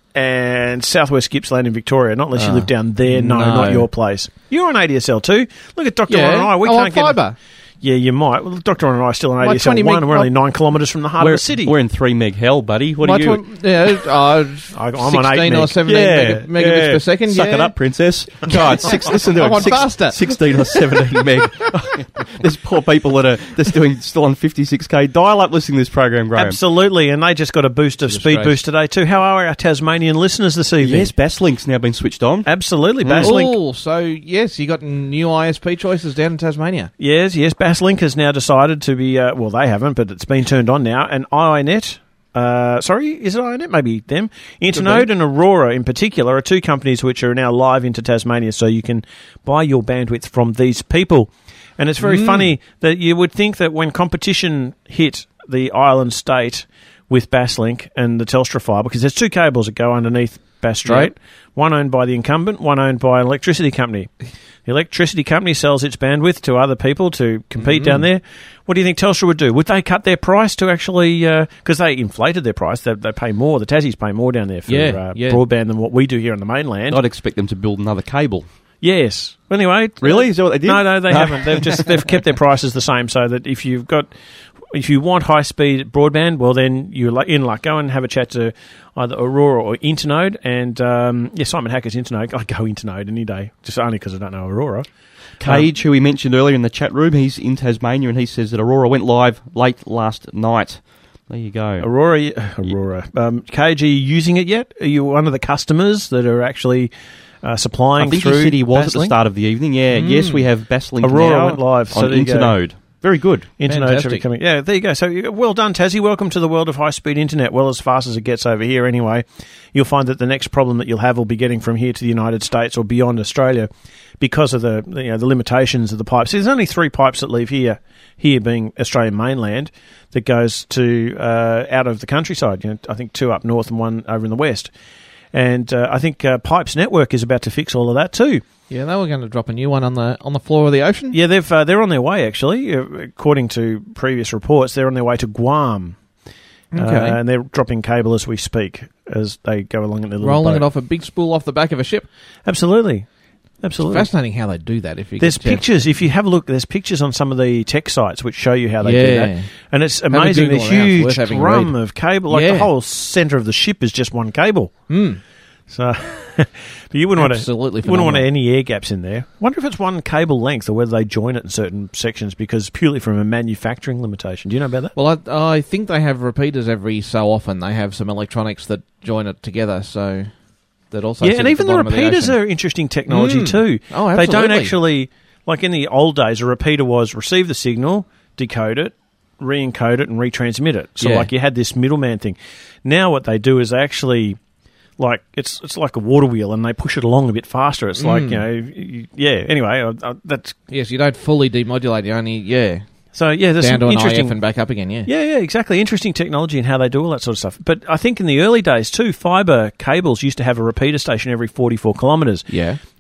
and Southwest Gippsland in Victoria, not unless you Oh, live down there. No, no. not your place. You're on A D S L too. Look at Doctor Yeah. Ron and I. We Oh, on can't get fibre. Yeah, you might. Well, Doctor Ron and I are still on My A D S L twenty one, meg- and we're only nine kilometres from the heart We're, of the city. we're in three meg hell, buddy. What My are you? tw- yeah, uh, I- I'm on eight sixteen or meg. seventeen Yeah, mega- megabits yeah. per second. Suck yeah. it up, princess. God, six, listen to I it. want Six, faster. sixteen or seventeen meg. There's poor people that are that's doing still on fifty-six k dial-up listening to this program, Graham. Absolutely, and they just got a boost of speed disgrace. boost today too. How are our Tasmanian listeners this evening? Yes, Baslink's now been switched on. Absolutely, Baslink. Oh, so yes, you got new I S P choices down in Tasmania. Yes, yes, Baslink has now decided to be. Uh, well, they haven't, but it's been turned on now. And iiNet. Uh, sorry, is it iiNet? Maybe them. Internode and Aurora, in particular, are two companies which are now live into Tasmania, so you can buy your bandwidth from these people. And it's very Mm. funny that you would think that when competition hit the island state with Baslink and the Telstra fibre, because there's two cables that go underneath Bass Strait, Yep. one owned by the incumbent, one owned by an electricity company. The electricity company sells its bandwidth to other people to compete Mm-hmm. down there. What do you think Telstra would do? Would they cut their price to actually, because they inflated their price, they, they pay more, the Tassies pay more down there for Yeah, uh, yeah. broadband than what we do here on the mainland. I'd expect them to build another cable. Yes. Anyway, Really? Is that what they did? No, no, they No. haven't. They've just they've kept their prices the same, so that if you've got if you want high speed broadband, well then you're lu- in luck. Go and have a chat to either Aurora or Internode, and um, yeah, Simon Hacker's Internode. I go Internode any day, just only because I don't know Aurora. Cage, who we mentioned earlier in the chat room, he's in Tasmania, and he says that Aurora went live late last night. There you go. Aurora, Aurora. Um, Cage, are you using it yet? Are you one of the customers that are actually uh, supplying I think through he said he was at the Baslink? start of the evening. Yeah, Mm. yes, we have Baslink Aurora now went live, so on there you go. Internode. Very good. Internode should be Fantastic. coming. Yeah, there you go. So you- well done, Tassie. Welcome to the world of high-speed internet. Well, as fast as it gets over here anyway. You'll find that the next problem that you'll have will be getting from here to the United States or beyond Australia because of the you know the limitations of the pipes. There's only three pipes that leave here, here being Australian mainland, that goes to uh, out of the countryside. You know, I think two up north and one over in the west. And uh, I think uh, Pipes Network is about to fix all of that too. Yeah, they were going to drop a new one on the on the floor of the ocean. Yeah, they've uh, they're on their way actually. Uh, according to previous reports, they're on their way to Guam. Okay. Uh, and they're dropping cable as we speak as they go along in their little Rolling boat. it off a big spool off the back of a ship. Absolutely. Absolutely. It's fascinating how they do that. If you There's could, uh, pictures. If you have a look, there's pictures on some of the tech sites which show you how they do Yeah. that. And it's Have a amazing. The Google around. It's worth huge having a drum read. of cable. Like Yeah. the whole centre of the ship is just one cable. Mm. So, but you wouldn't Absolutely want to, wouldn't want phenomenal. any air gaps in there. Wonder if it's one cable length or whether they join it in certain sections because purely from a manufacturing limitation. Do you know about that? Well, I, I think they have repeaters every so often. They have some electronics that join it together, so that also Yeah, sit and at even the, bottom of repeaters ocean. are interesting technology Mm. too. Oh, They don't absolutely. actually, like in the old days, a repeater was receive the signal, decode it, re-encode it, and retransmit it. So Yeah. like you had this middleman thing. Now what they do is they actually, like, it's it's like a water wheel and they push it along a bit faster. It's like, Mm. you know, you, yeah, anyway, I, I, that's... Yes, you don't fully demodulate. You only yeah. So yeah, there's down some to an interesting I F and back up again. Yeah. Yeah, yeah, exactly. Interesting technology and how they do all that sort of stuff. But I think in the early days too, fibre cables used to have a repeater station every forty-four kilometres. Yeah.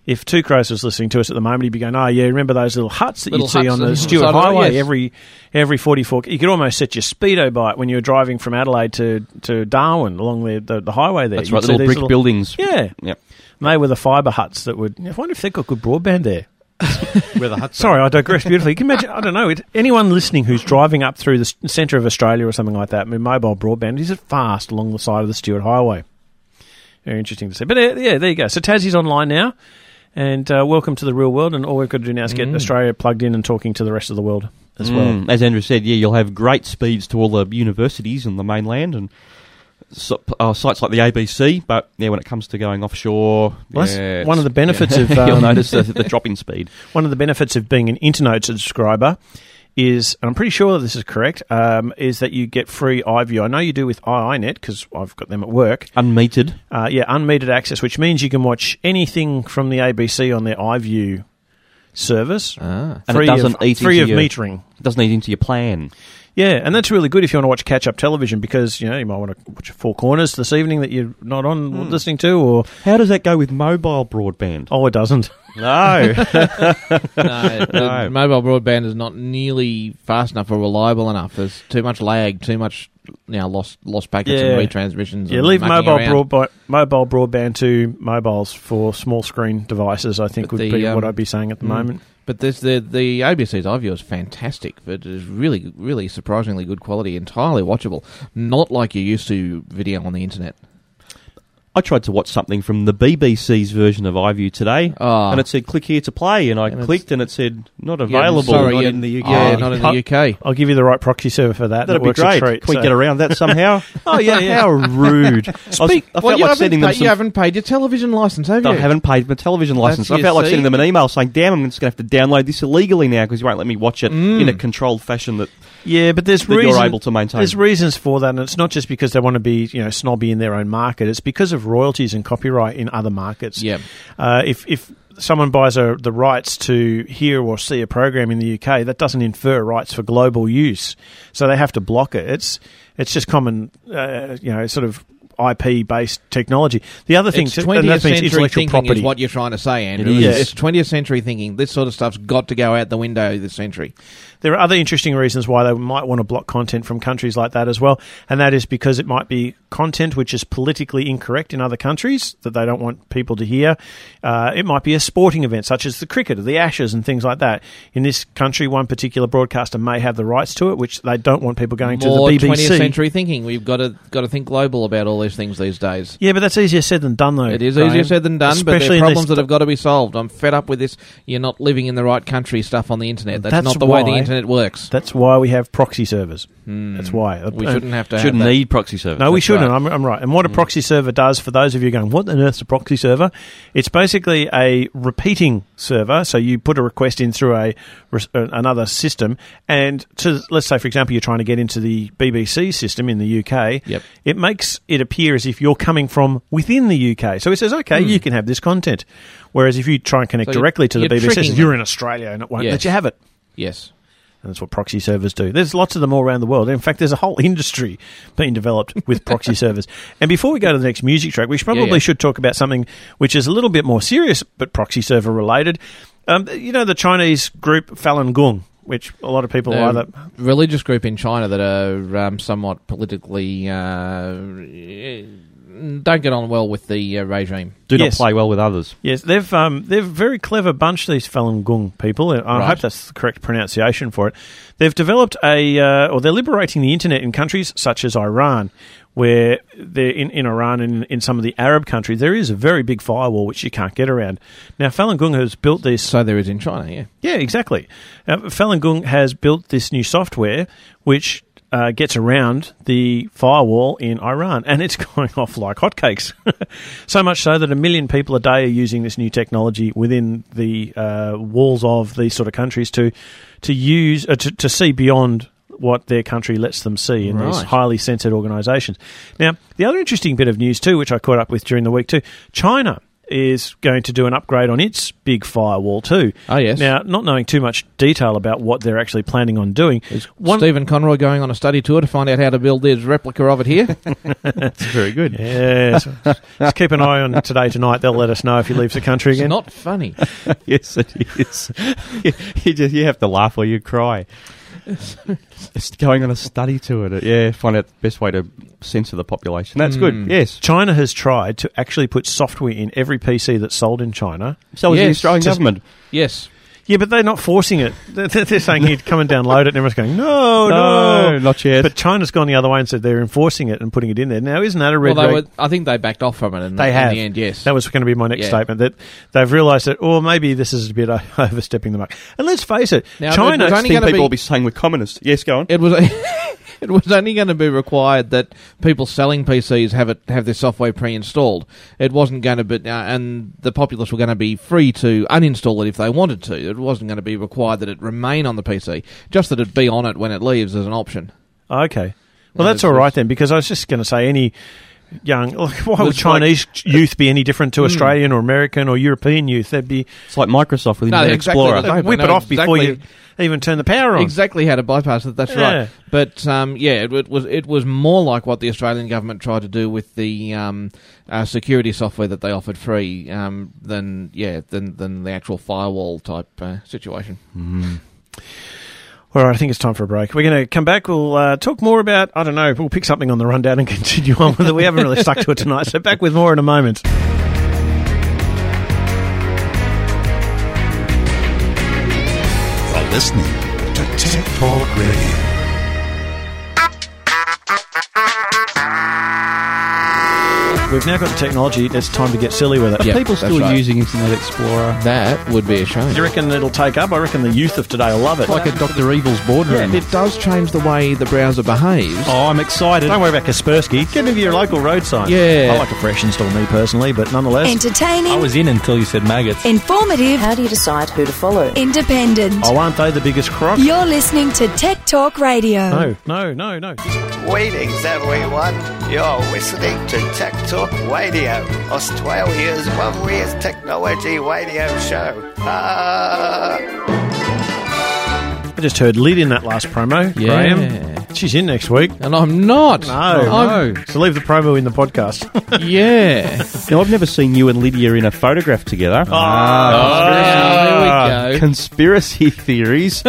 if Two Crows was listening to us at the moment, he'd be going, oh, yeah, remember those little huts that Little you'd see huts on on the the Stuart side of it, Highway yes. every every forty-four... You could almost set your speedo by it when you were driving from Adelaide to, to Darwin along the, the, the highway there. That's You'd right, see little these brick buildings. Yeah. Yep. And they were the fibre huts that would... I wonder if they've got good broadband there. Where the huts Sorry, I digress beautifully. You can imagine, I don't know, it, anyone listening who's driving up through the s- centre of Australia or something like that, I mean, mobile broadband, is it fast along the side of the Stuart Highway? Very interesting to see. But uh, yeah, there you go. So Tassie's online now, and uh, welcome to the real world, and all we've got to do now is get Mm. Australia plugged in and talking to the rest of the world as Mm. well. As Andrew said, yeah, you'll have great speeds to all the universities in the mainland and so, uh, sites like the A B C, but yeah, when it comes to going offshore, Well, that's yeah, one of the benefits yeah. of... Um, you'll notice the, the drop in speed. One of the benefits of being an Internet subscriber is, and I'm pretty sure that this is correct, um, is that you get free iView. I know you do with iiNet because I've got them at work. Unmetered? Uh, yeah, unmetered access, which means you can watch anything from the A B C on their iView service. Ah. And Free it doesn't of, eat free into of your, metering. It doesn't eat into your plan. Yeah, and that's really good if you want to watch catch-up television because, you know, you might want to watch Four Corners this evening that you're not on Hmm. listening to, or... How does that go with mobile broadband? Oh, it doesn't. No. no, the mobile broadband is not nearly fast enough or reliable enough. There's too much lag, too much you know, lost lost packets Yeah. and retransmissions. Yeah, and leave mucking mobile around. broadband, mobile broadband to mobiles for small screen devices, I think But would the, be um, what I'd be saying at the mm. moment. But this, the the A B C's iView is fantastic. But it is really, really surprisingly good quality, entirely watchable. Not like you're used to video on the internet. I tried to watch something from the B B C's version of iView today, Oh. and it said click here to play, and I And clicked and it said not Yeah, available, sorry, not yeah, in the U K. yeah, not in the I'll, U K. I'll give you the right proxy server for that. That'd That be works a great. treat, Can we so- get around that somehow? Oh, yeah, yeah. How rude. I, was, Speak. I felt well, you, like haven't sending them paid, some... you haven't paid your television license, have you? I haven't paid my television license. That's I felt your like sending see? them an email saying, damn, I'm just going to have to download this illegally now because you won't let me watch it Mm. in a controlled fashion that, Yeah, but there's that reason, you're able to maintain. There's reasons for that, and it's not just because they want to be, you know, snobby in their own market. It's because of royalties and copyright in other markets. Yeah. Uh, if if someone buys a, the rights to hear or see a program in the U K, that doesn't infer rights for global use, so they have to block it. It's it's just common, uh, you know, sort of I P based technology. The other thing, It's too, and twentieth that means century intellectual thinking property. is what you're trying to say, Andrew. It is. It's twentieth century thinking. This sort of stuff's got to go out the window this century. There are other interesting reasons why they might want to block content from countries like that as well, and that is because it might be content which is politically incorrect in other countries that they don't want people to hear. Uh, it might be a sporting event such as the cricket or the Ashes and things like that. In this country, one particular broadcaster may have the rights to it, which they don't want people going More to the B B C. twentieth century thinking. We've got to got to think global about all these things these days. Yeah, but that's easier said than done, though. It is Graham. easier said than done, but Especially there are in this problems that have got to be solved. I'm fed up with this. You're not living in the right country stuff on the internet. That's, That's not the way the why- internet works. That's why we have proxy servers. Hmm. That's why. We shouldn't have to Shouldn't have that. need proxy servers. No, we That's shouldn't. right. I'm, I'm right. And what a proxy server does, for those of you going, what on earth's a proxy server? It's basically a repeating server. So you put a request in through a res- uh, another system, and to let's say, for example, you're trying to get into the B B C system in the U K. Yep. It makes it appear as if you're coming from within the U K. So it says, okay, Hmm. you can have this content. Whereas if you try and connect So directly to the you're B B C, it tricking says, you're them. in Australia, and it won't Yes. let you have it. Yes. And that's what proxy servers do. There's lots of them all around the world. In fact, there's a whole industry being developed with proxy servers. And before we go to the next music track, we should probably Yeah, yeah. should talk about something which is a little bit more serious, but proxy server related. Um, you know, the Chinese group Falun Gong, which a lot of people The either... religious group in China that are um, somewhat politically uh, don't get on well with the uh, regime. Do not Yes. play well with others. Yes, they've um, they're a very clever bunch, these Falun Gong people. I Right. hope that's the correct pronunciation for it. They've developed a, uh, or they're liberating the internet in countries such as Iran, where they're in, in Iran and in, in some of the Arab countries, there is a very big firewall which you can't get around. Now, Falun Gong has built this... So there is in China, yeah. Yeah, exactly. Uh, Falun Gong has built this new software which uh, gets around the firewall in Iran, and it's going off like hotcakes. So much so that a million people a day are using this new technology within the uh, walls of these sort of countries to to use uh, to, to see beyond what their country lets them see in these Right. highly censored organisations. Now, the other interesting bit of news too, which I caught up with during the week too, China is going to do an upgrade on its big firewall too. Oh, yes. Now, not knowing too much detail about what they're actually planning on doing. Is one Stephen Conroy going on a study tour to find out how to build his replica of it here? That's very good. Yeah. So just keep an eye on Today Tonight. They'll let us know if he leaves the country It's again. not funny. Yes, it is. you, you, just, you have to laugh or you cry. It's going on a study tour to, yeah, find out the best way to censor the population. That's Mm. good, yes. China has tried to actually put software in every P C that's sold in China. So is the Yes. Australian Just- government. Yes. Yeah, but they're not forcing it. They're, they're saying here, come and download it, and everyone's going, no, no, No, not yet. But China's gone the other way and said they're enforcing it and putting it in there. Now, isn't that a red Well, they rag? were, I think they backed off from it in, the, They in have. the end, yes. That was going to be my next Yeah. statement, that they've realised that, oh, maybe this is a bit uh, overstepping the mark. And let's face it, Now, China... it was only think gonna people be- will be saying we're communists. Yes, go on. It was it was only going to be required that people selling P Cs have it have their software pre-installed. It wasn't going to be, uh, and the populace were going to be free to uninstall it if they wanted to. It wasn't going to be required that it remain on the P C, just that it be on it when it leaves as an option. Okay. Well, Yeah, that's it all was- right then, because I was just going to say any young... Look, why would It's Chinese youth be any different to Mm. Australian or American or European youth? They'd be... It's like Microsoft with No, Internet exactly. Explorer. They- They'd whip know it off before you exactly- even turn the power on. Exactly how to bypass it. That's Yeah. right. But um, yeah, it, it was it was more like what the Australian government tried to do with the um, uh, security software that they offered free um, than yeah than than the actual firewall type uh, situation. Mm. All right, I think it's time for a break. We're going to come back. We'll uh, talk more about, I don't know, we'll pick something on the rundown and continue on with it. We haven't really stuck to it tonight, so back with more in a moment. You're listening to Tech Talk Radio. We've now got the technology. It's time to get silly with it. Are Yep, people that's still right. using Internet Explorer? That would be a shame. Do you reckon it'll take up? I reckon the youth of today will love it. Like a Doctor Evil's boardroom. It does change the way the browser behaves. Oh, I'm excited. Don't worry about Kaspersky. Get into your local road sign. Yeah. I like a fresh install, me personally, but nonetheless. Entertaining, I was in until you said maggots. informative, How do you decide who to follow? independent. Oh, aren't they the biggest crock? You're listening to Tech Talk Radio. No, no, no, no. Greetings, everyone. You're listening to Tech Talk Radio, Australia's loveliest technology radio show. Ah. I just heard Lyd in that last promo. Yeah. Graham. She's in next week. And I'm not. No. I'm- no. So leave the promo in the podcast. Yeah. Now, I've never seen you and Lydia in a photograph together. Ah, there we go. Conspiracy theories.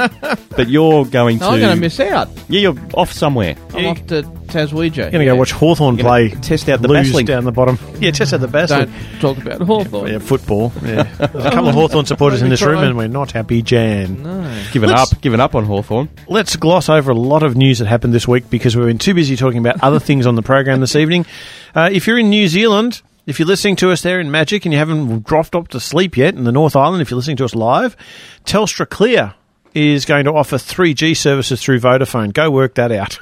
But you're going to... I'm going to miss out. Yeah, you're off somewhere. I'm off to Taswegia. You're going to go watch Hawthorn You're play. gonna test out the lose Basslink. down the bottom. Yeah, test out the Basslink. Don't talk about Hawthorn. Yeah, football. Yeah. There's a couple of Hawthorn supporters in this room, and we're not happy, Jan. No. Given Let's- up. Given up on Hawthorn. Let's gloss over a lot of news that happened this week because we've been too busy talking about other things on the program this evening. Uh, if you're in New Zealand, if you're listening to us there in Magic and you haven't dropped off to sleep yet in the North Island, if you're listening to us live, Telstra Clear is going to offer three G services through Vodafone. Go work that out.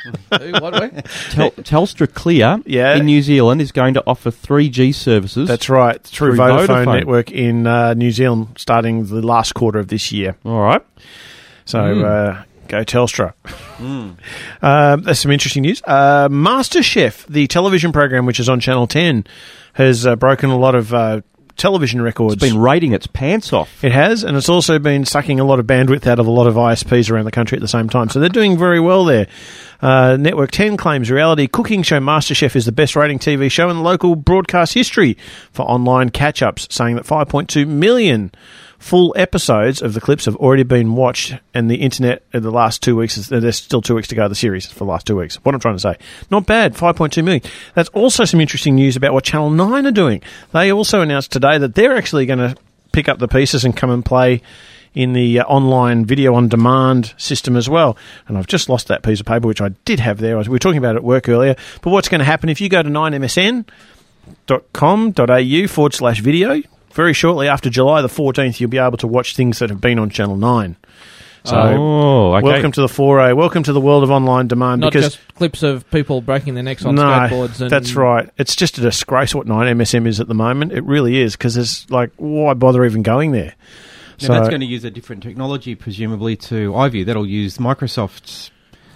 what way? Tel- Telstra Clear Yeah. in New Zealand is going to offer three G services. That's right, through, Through Vodafone, Vodafone. network in uh, New Zealand starting the last quarter of this year. All right. So Mm. uh, go Telstra. Mm. Um, there's some interesting news. Uh, MasterChef, the television program which is on Channel ten, has uh, broken a lot of uh, television records. It's been rating its pants off. It has, and it's also been sucking a lot of bandwidth out of a lot of I S Ps around the country at the same time. So they're doing very well there. Uh, Network ten claims reality cooking show MasterChef is the best rating T V show in local broadcast history for online catch-ups, saying that five point two million full episodes of the clips have already been watched, and the internet in the last two weeks, is, there's still two weeks to go of the series for the last two weeks. What I'm trying to say. Not bad, five point two million. That's also some interesting news about what Channel nine are doing. They also announced today that they're actually going to pick up the pieces and come and play in the uh, online video on demand system as well. And I've just lost that piece of paper, which I did have there. I was, we were talking about it at work earlier. But what's going to happen if you go to nine m s n dot com dot a u forward slash video, very shortly after July the fourteenth, you'll be able to watch things that have been on Channel nine. So, oh, okay. welcome to the foray. Welcome to the world of online demand. Not because just clips of people breaking their necks on no, skateboards. And that's right. It's just a disgrace what nine M S M is at the moment. It really is, because it's like, why bother even going there? Now, that's going to use a different technology, presumably, to iView. That'll use Microsoft's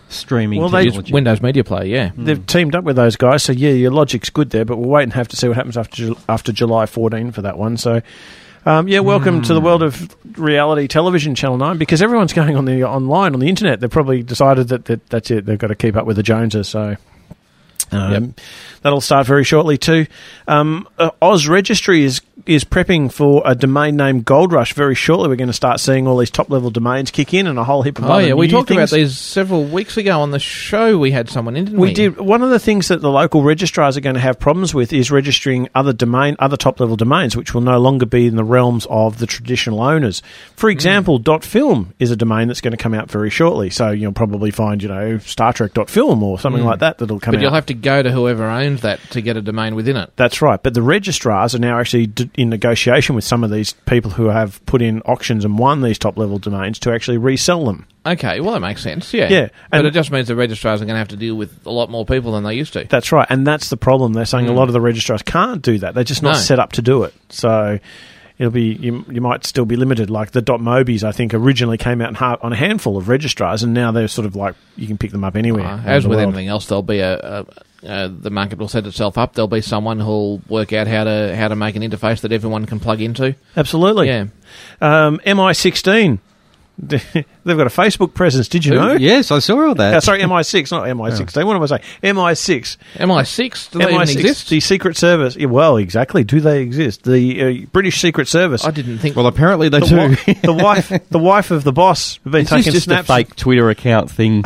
streaming Well, they- technology. Windows Media Player, yeah. They've teamed up with those guys, so yeah, your logic's good there, but we'll wait and have to see what happens after Ju- after July fourteenth for that one. So, um, yeah, welcome to the world of reality television, Channel nine, because everyone's going on the online, on the internet. They've probably decided that, that that's it. They've got to keep up with the Joneses, so... Um, Yep. That'll start very shortly too. Um, uh, Oz Registry is is prepping for a domain name gold rush very shortly. We're going to start seeing all these top level domains kick in and a whole heap of Oh, other yeah, we new talked things. about these several weeks ago on the show. We had someone in, didn't we? We did. One of the things that the local registrars are going to have problems with is registering other domain, other top-level domains, which will no longer be in the realms of the traditional owners. For example, mm. .film is a domain that's going to come out very shortly. So you'll probably find, you know, Star Trek dot film or something Mm. like that that'll come But out. you'll have to go to whoever owns that to get a domain within it. That's right. But the registrars are now actually d- in negotiation with some of these people who have put in auctions and won these top-level domains to actually resell them. Okay, well, that makes sense, yeah. Yeah, But and- it just means the registrars are going to have to deal with a lot more people than they used to. That's right, and that's the problem. They're saying Mm. a lot of the registrars can't do that. They're just not No. set up to do it. So it'll be you, you might still be limited. Like the .mobis, I think, originally came out in ha- on a handful of registrars, and now they're sort of like you can pick them up anywhere. Uh, around as the with world. anything else, there'll be a, a uh, the market will set itself up. There'll be someone who'll work out how to how to make an interface that everyone can plug into. Absolutely. Yeah. Um, M I sixteen. They've got a Facebook presence. Did you Ooh, know? yes, I saw all that. Uh, sorry, M I six, not M I sixteen. What am I saying? M I six. M I six? Do they even exist? The Secret Service. Yeah, well, exactly. Do they exist? The uh, British Secret Service. I didn't think. Well, apparently they the, do. wi- the wife, the wife of the boss, have been Is this taking just snaps. a fake Twitter account thing?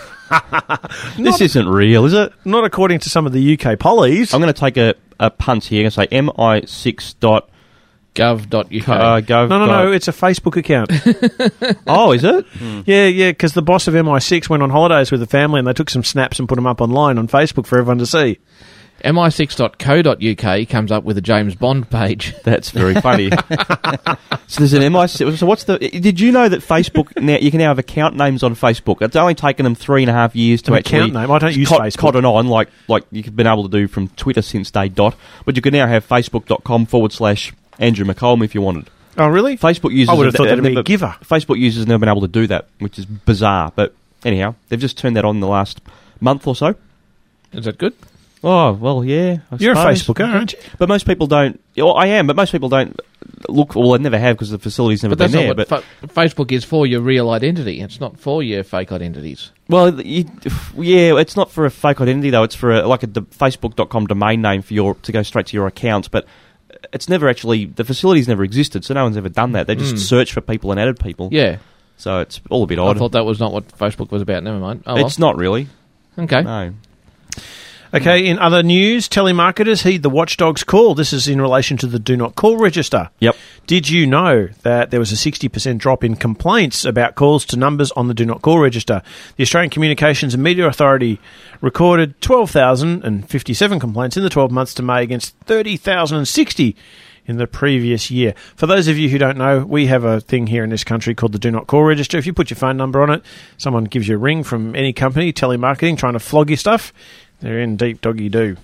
This isn't real, is it? Not according to some of the U K pollies. I'm going to take a, a punt here and say M I six dot gov dot U K. Uh, gov. No, no, no. It's a Facebook account. Oh, is it? Yeah, yeah. Because the boss of M I six went on holidays with the family, and they took some snaps and put them up online on Facebook for everyone to see. M I six dot co dot U K comes up with a James Bond page. That's very funny. So there's an M I six. So what's the? Did you know that Facebook now you can now have account names on Facebook? It's only taken them three and a half years to An actually account name? I don't use cot- Facebook. cotton on like like you've been able to do from Twitter since day dot. But you can now have facebook.com forward slash Andrew McCollum if you wanted. Oh, really? Facebook users. I would have thought have that'd be never- a giver. Facebook users have never been able to do that, which is bizarre. But anyhow, they've just turned that on in the last month or so. Is that good? Oh, well, yeah. I You're a suppose. Facebooker, aren't you? But most people don't. Well, I am, but most people don't look. Well, they never have because the facility's never But that's been there. not what But fa- Facebook is for your real identity. It's not for your fake identities. well, you, yeah, it's not for a fake identity though. It's for a, like a d- Facebook dot com domain name for your to go straight to your account. But it's never actually the facility's never existed, so no one's ever done that. They just Mm. searched for people and added people. Yeah. So it's all a bit I odd. thought that was not what Facebook was about. Never mind. Oh, well. It's not really. Okay. No. Okay, in other news, telemarketers heed the watchdog's call. This is in relation to the Do Not Call register. Yep. Did you know that there was a sixty percent drop in complaints about calls to numbers on the Do Not Call register? The Australian Communications and Media Authority recorded twelve thousand fifty-seven complaints in the twelve months to May against thirty thousand sixty in the previous year. For those of you who don't know, we have a thing here in this country called the Do Not Call register. If you put your phone number on it, someone gives you a ring from any company, telemarketing, trying to flog your stuff, they're in deep doggy do.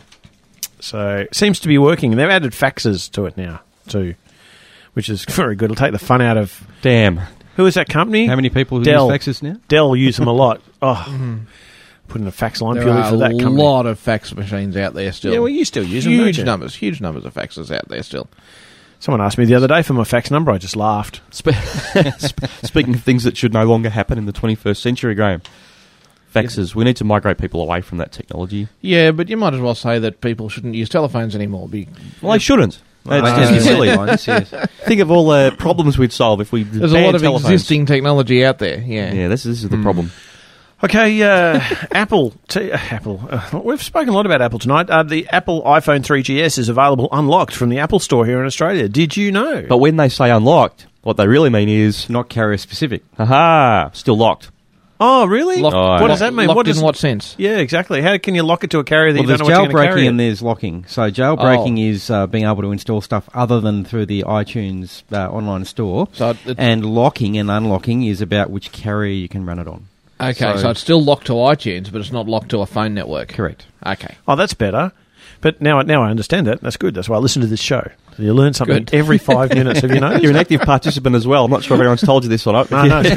So it seems to be working. And they've added faxes to it now too, which is very good. It'll take the fun out of... Damn. Who is that company? How many people who Dell. use faxes now? Dell use them a lot. Oh, put in a fax line There purely are for that a company. lot of fax machines out there still. Yeah, well, you still use them, huge don't you? numbers, huge numbers of faxes out there still. Someone asked me the other day for my fax number. I just laughed. Spe- Speaking of things that should no longer happen in the twenty-first century, Graham. Faxes. We need to migrate people away from that technology. Yeah, but you might as well say that people shouldn't use telephones anymore. Be- Well, they shouldn't. Well, It's uh, just yeah. silly. Yes, yes. Think of all the problems we'd solve if we There's a banned lot of telephones. existing technology out there. Yeah, Yeah, this, this is the Hmm. problem. Okay, uh, Apple. T- uh, Apple. Uh, we've spoken a lot about Apple tonight. Uh, the Apple iPhone three G S is available unlocked from the Apple Store here in Australia. Did you know? But when they say unlocked, what they really mean is... Not carrier specific. Aha! Still locked. Oh, really? Locked- what Oh, does that mean? Locked what in does, what sense? Yeah, exactly. How can you lock it to a carrier that Well, you there's don't know what you're going to carry? jailbreaking it? and there's locking. So jailbreaking is uh, being able to install stuff other than through the iTunes uh, online store. So it- and locking and unlocking is about which carrier you can run it on. Okay, so, So- it's still locked to iTunes, but it's not locked to a phone network. Correct. Okay. Oh, that's better. But now, now I understand that. That's good. That's why I listen to this show. You learn something Good. every five minutes. Have you noticed? You're an active participant as well. I'm not sure if anyone's told you this or not. No, no, it's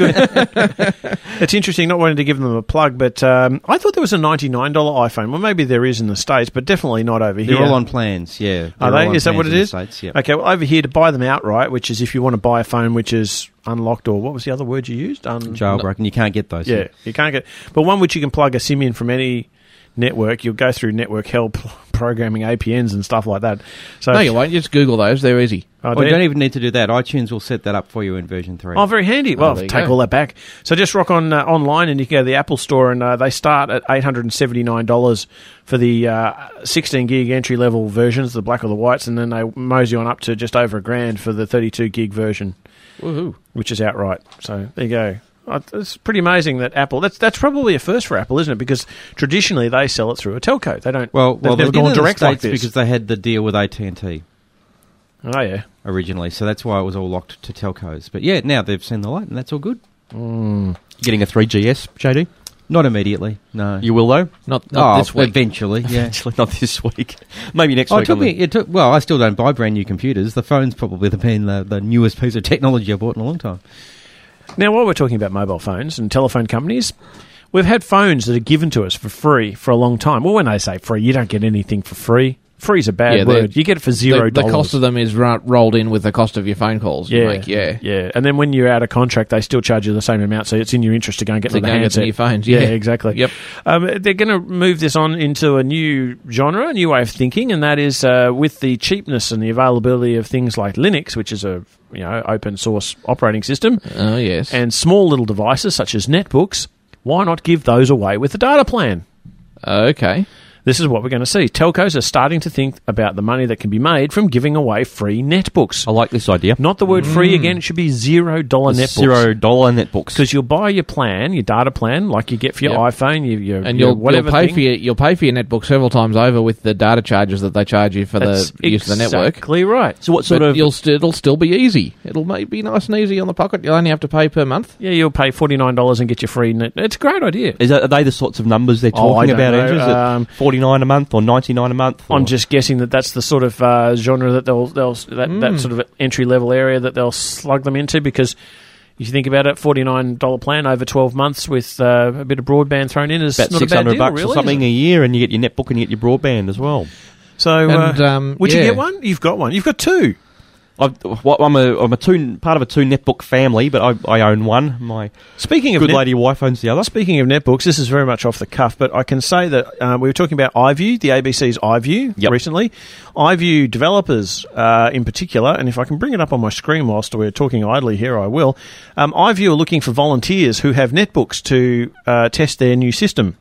good. It's interesting, not wanting to give them a plug, but um, I thought there was a ninety-nine dollars iPhone. Well, maybe there is in the States, but definitely not over here. They're all on plans, yeah. Are They're they? all on Is that what plans it in is? the States, yeah. Okay, well, over here, to buy them outright, which is if you want to buy a phone which is unlocked, or what was the other word you used? Un- Jailbroken. You can't get those. Yeah, yet. you can't get... But one which you can plug a SIM in from any network, you'll go through network hell p- programming A P Ns and stuff like that. So no, you won't. Just Google those. They're easy. Oh, Well, you don't even need to do that. iTunes will set that up for you in version three. Oh, very handy. Well, there you take go. all that back. So just rock on uh, online and you can go to the Apple Store and uh, they start at eight hundred seventy-nine dollars for the uh, sixteen gig entry-level versions, the black or the whites, and then they mosey on up to just over a grand for the thirty-two gig version, Woohoo. which is outright. So there you go. Uh, It's pretty amazing that Apple... That's that's probably a first for Apple, isn't it? Because traditionally they sell it through a telco. They don't... Well, they've well, never they did gone in the direct like States this. because they had the deal with A T and T. Oh, yeah. Originally, so that's why it was all locked to telcos. But yeah, now they've seen the light, and that's all good. Mm. Getting a three G S, J D? Not immediately, no. You will, though? Not, not oh, this week. Eventually, yeah. Actually, not this week. Maybe next Oh, it week. took I'll me, be- it took, well, I still don't buy brand new computers. The phone's probably been the, the newest piece of technology I've bought in a long time. Now, while we're talking about mobile phones and telephone companies, we've had phones that are given to us for free for a long time. Well, when they say free, you don't get anything for free. Free's a bad Yeah, they're- word. You get it for zero The, the dollars. cost of them is ro- rolled in with the cost of your phone calls you yeah, make. Yeah. yeah. And then when you're out of contract, they still charge you the same amount, so it's in your interest to go and get To the go and get handset. your phones, Yeah, yeah. exactly. Yep. Um, they're going to move this on into a new genre, a new way of thinking, and that is uh, with the cheapness and the availability of things like Linux, which is a you know open source operating system. Oh, yes. And small little devices such as netbooks. Why not give those away with a data plan? Okay. This is what we're going to see. Telcos are starting to think about the money that can be made from giving away free netbooks. I like this idea. Not the word free again, it should be zero dollar netbooks. Zero dollar netbooks. Because you'll buy your plan, your data plan, like you get for your Yep. iPhone, your, your, And your you'll, whatever you'll pay thing. for your you'll pay for your netbook several times over with the data charges that they charge you for That's the use of the network. exactly right. So what sort But of... you'll st- it'll still be easy. It'll may be nice and easy on the pocket. You'll only have to pay per month. Yeah, you'll pay forty-nine dollars and get your free net. It's a great idea. Is that, are they the sorts of numbers they're Oh, I talking don't about, know. Andrew? Is it Um, forty-nine a month or ninety-nine a month? Or? I'm just guessing that that's the sort of uh, genre that they'll, they'll that, Mm. that sort of entry level area that they'll slug them into, because if you think about it, forty-nine dollars plan over twelve months with uh, a bit of broadband thrown in is about not six a bad hundred deal, bucks really, or something is a it? year, and you get your netbook and you get your broadband as well. So, And, uh, um, would you yeah. get one? You've got one. You've got two. I've, well, I'm a I'm a two part of a two netbook family, but I, I own one. My Speaking of good net- lady wife owns the other. Speaking of netbooks, this is very much off the cuff, but I can say that uh, we were talking about iView, the A B C's iView, Yep. recently. iView developers, uh, in particular, and if I can bring it up on my screen whilst we're talking idly here, I will. Um, iView are looking for volunteers who have netbooks to uh, test their new system.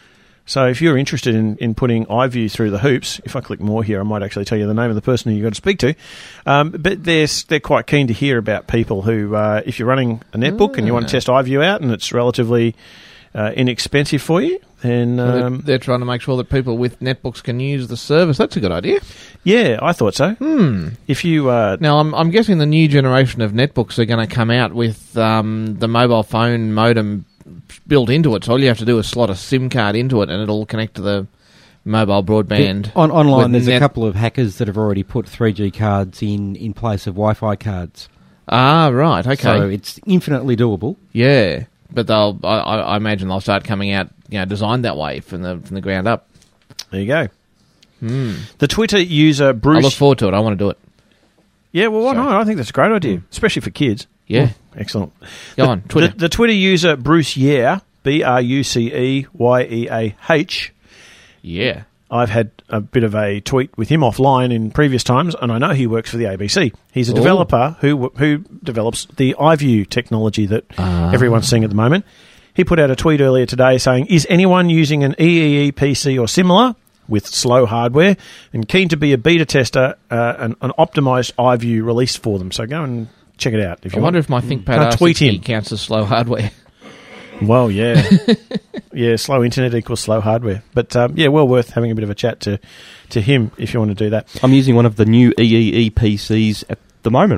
So if you're interested in, in putting iView through the hoops, if I click more here, I might actually tell you the name of the person who you've got to speak to. Um, but they're, they're quite keen to hear about people who, uh, if you're running a netbook and you want to test iView out and it's relatively uh, inexpensive for you, then... So they're, Um, they're trying to make sure that people with netbooks can use the service. That's a good idea. yeah, I thought so. Hmm. If you... Uh, Now, I'm, I'm guessing the new generation of netbooks are going to come out with um, the mobile phone modem built into it. So all you have to do is slot a SIM card into it and it'll connect to the mobile broadband. The- on, online, with there's a net- couple of hackers that have already put three G cards in, in place of Wi-Fi cards. Ah, right, okay. So it's infinitely doable. Yeah, but they'll. I, I I imagine they'll start coming out, you know, designed that way from the from the ground up. there you go. Hmm. The Twitter user Bruce... I look forward to it. I want to do it. Yeah, well, why not? I think that's a great idea, especially for kids. Yeah. Oh, excellent. Go the, on, Twitter. The, the Twitter user Bruce Yeah, B R U C E Y E A H. Yeah. I've had a bit of a tweet with him offline in previous times, and I know he works for the A B C. He's a Ooh. developer who who develops the iView technology that Ah. everyone's seeing at the moment. He put out a tweet earlier today saying, "Is anyone using an E E E P C or similar with slow hardware and keen to be a beta tester, uh, an, an optimized iView release for them?" So go and check it out if I you wonder want. if my ThinkPad Can't R tweet sixty him. counts as slow hardware. Well, yeah. yeah, slow internet equals slow hardware. But, um, yeah, well worth having a bit of a chat to, to him if you want to do that. I'm using one of the new E E E P Cs at the moment.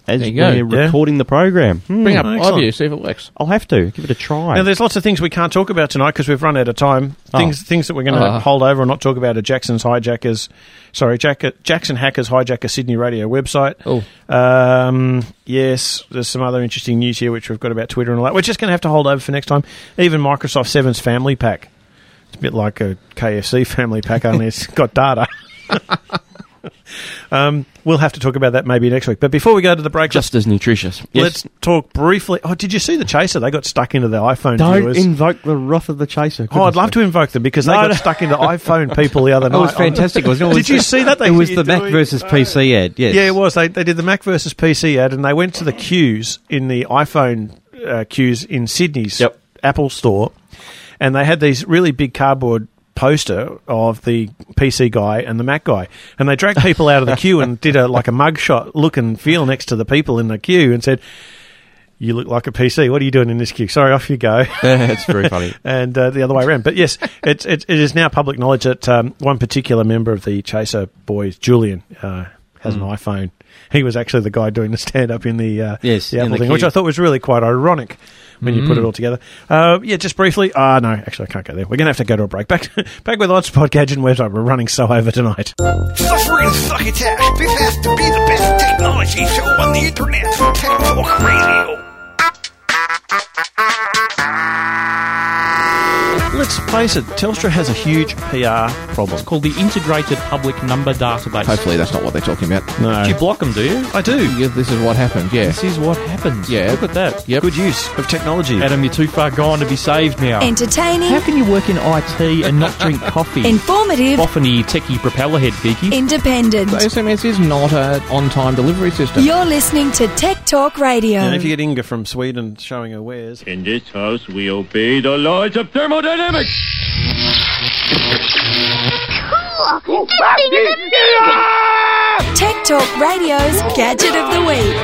as There you go. we're Yeah. recording the program. Hmm. Bring up Excellent. iView, see if it works. I'll have to give it a try. Now, there's lots of things we can't talk about tonight because we've run out of time. Oh. Things things that we're going to Uh. hold over and not talk about are Jackson's hijackers. Sorry, Jack, Jackson hackers hijack a Sydney radio website. Oh. Um, yes, there's some other interesting news here which we've got about Twitter and all that. We're just going to have to hold over for next time. Even Microsoft seven's Family Pack. It's a bit like a K F C Family Pack, only it's got data. um, we'll have to talk about that maybe next week. But before we go to the break, Just as nutritious. Yes. let's talk briefly. Oh, did you see the Chaser? They got stuck into the iPhone Don't viewers. invoke the wrath of the chaser. Oh, I'd love to invoke them because they No, got no. stuck into iPhone people the other It night. was fantastic, wasn't it? It Did you was- see that? They it was you're the Mac doing- versus P C ad, yes. Yeah, it was. They, they did the Mac versus P C ad, and they went to the queues in the iPhone uh, queues in Sydney's Yep. Apple store, and they had these really big cardboard poster of the P C guy and the Mac guy, and they dragged people out of the queue and did a like a mugshot look and feel next to the people in the queue and said, "You look like a P C. What are you doing in this queue? Sorry, off you go." That's very funny. And uh, the other way around. But yes, it's, it, it is now public knowledge that um, one particular member of the Chaser boys, Julian, uh, has Mm. an iPhone. He was actually the guy doing the stand-up in the, uh, Yes, the in Apple the thing, which queue. I thought was really quite ironic when you put Mm. it all together. Uh, yeah, just briefly. Ah, no, actually, I can't go there. We're going to have to go to a break. Back back with Oddspot Gadget and Website. We're running so over tonight. Suffering succotash. This has to be the best technology show on the internet. Tech Talk Radio. Let's face it, Telstra has a huge P R problem. It's called the Integrated Public Number Database. Hopefully that's not what they're talking about. No. Do you block them, do you? I do. Yeah, this is what happened, yeah. This is what happens. Yeah. Look at that. Yep. Good use of technology. Adam, you're too far gone to be saved now. Entertaining, How can you work in I T and not drink coffee? informative, Boffiny, techie, propellerhead geeky. independent. So S M S is not an on-time delivery system. You're listening to Tech Talk Radio. And if you get Inga from Sweden showing her wares. In this house, we obey the laws of thermodynamics. Tech Talk Radio's Gadget of the Week.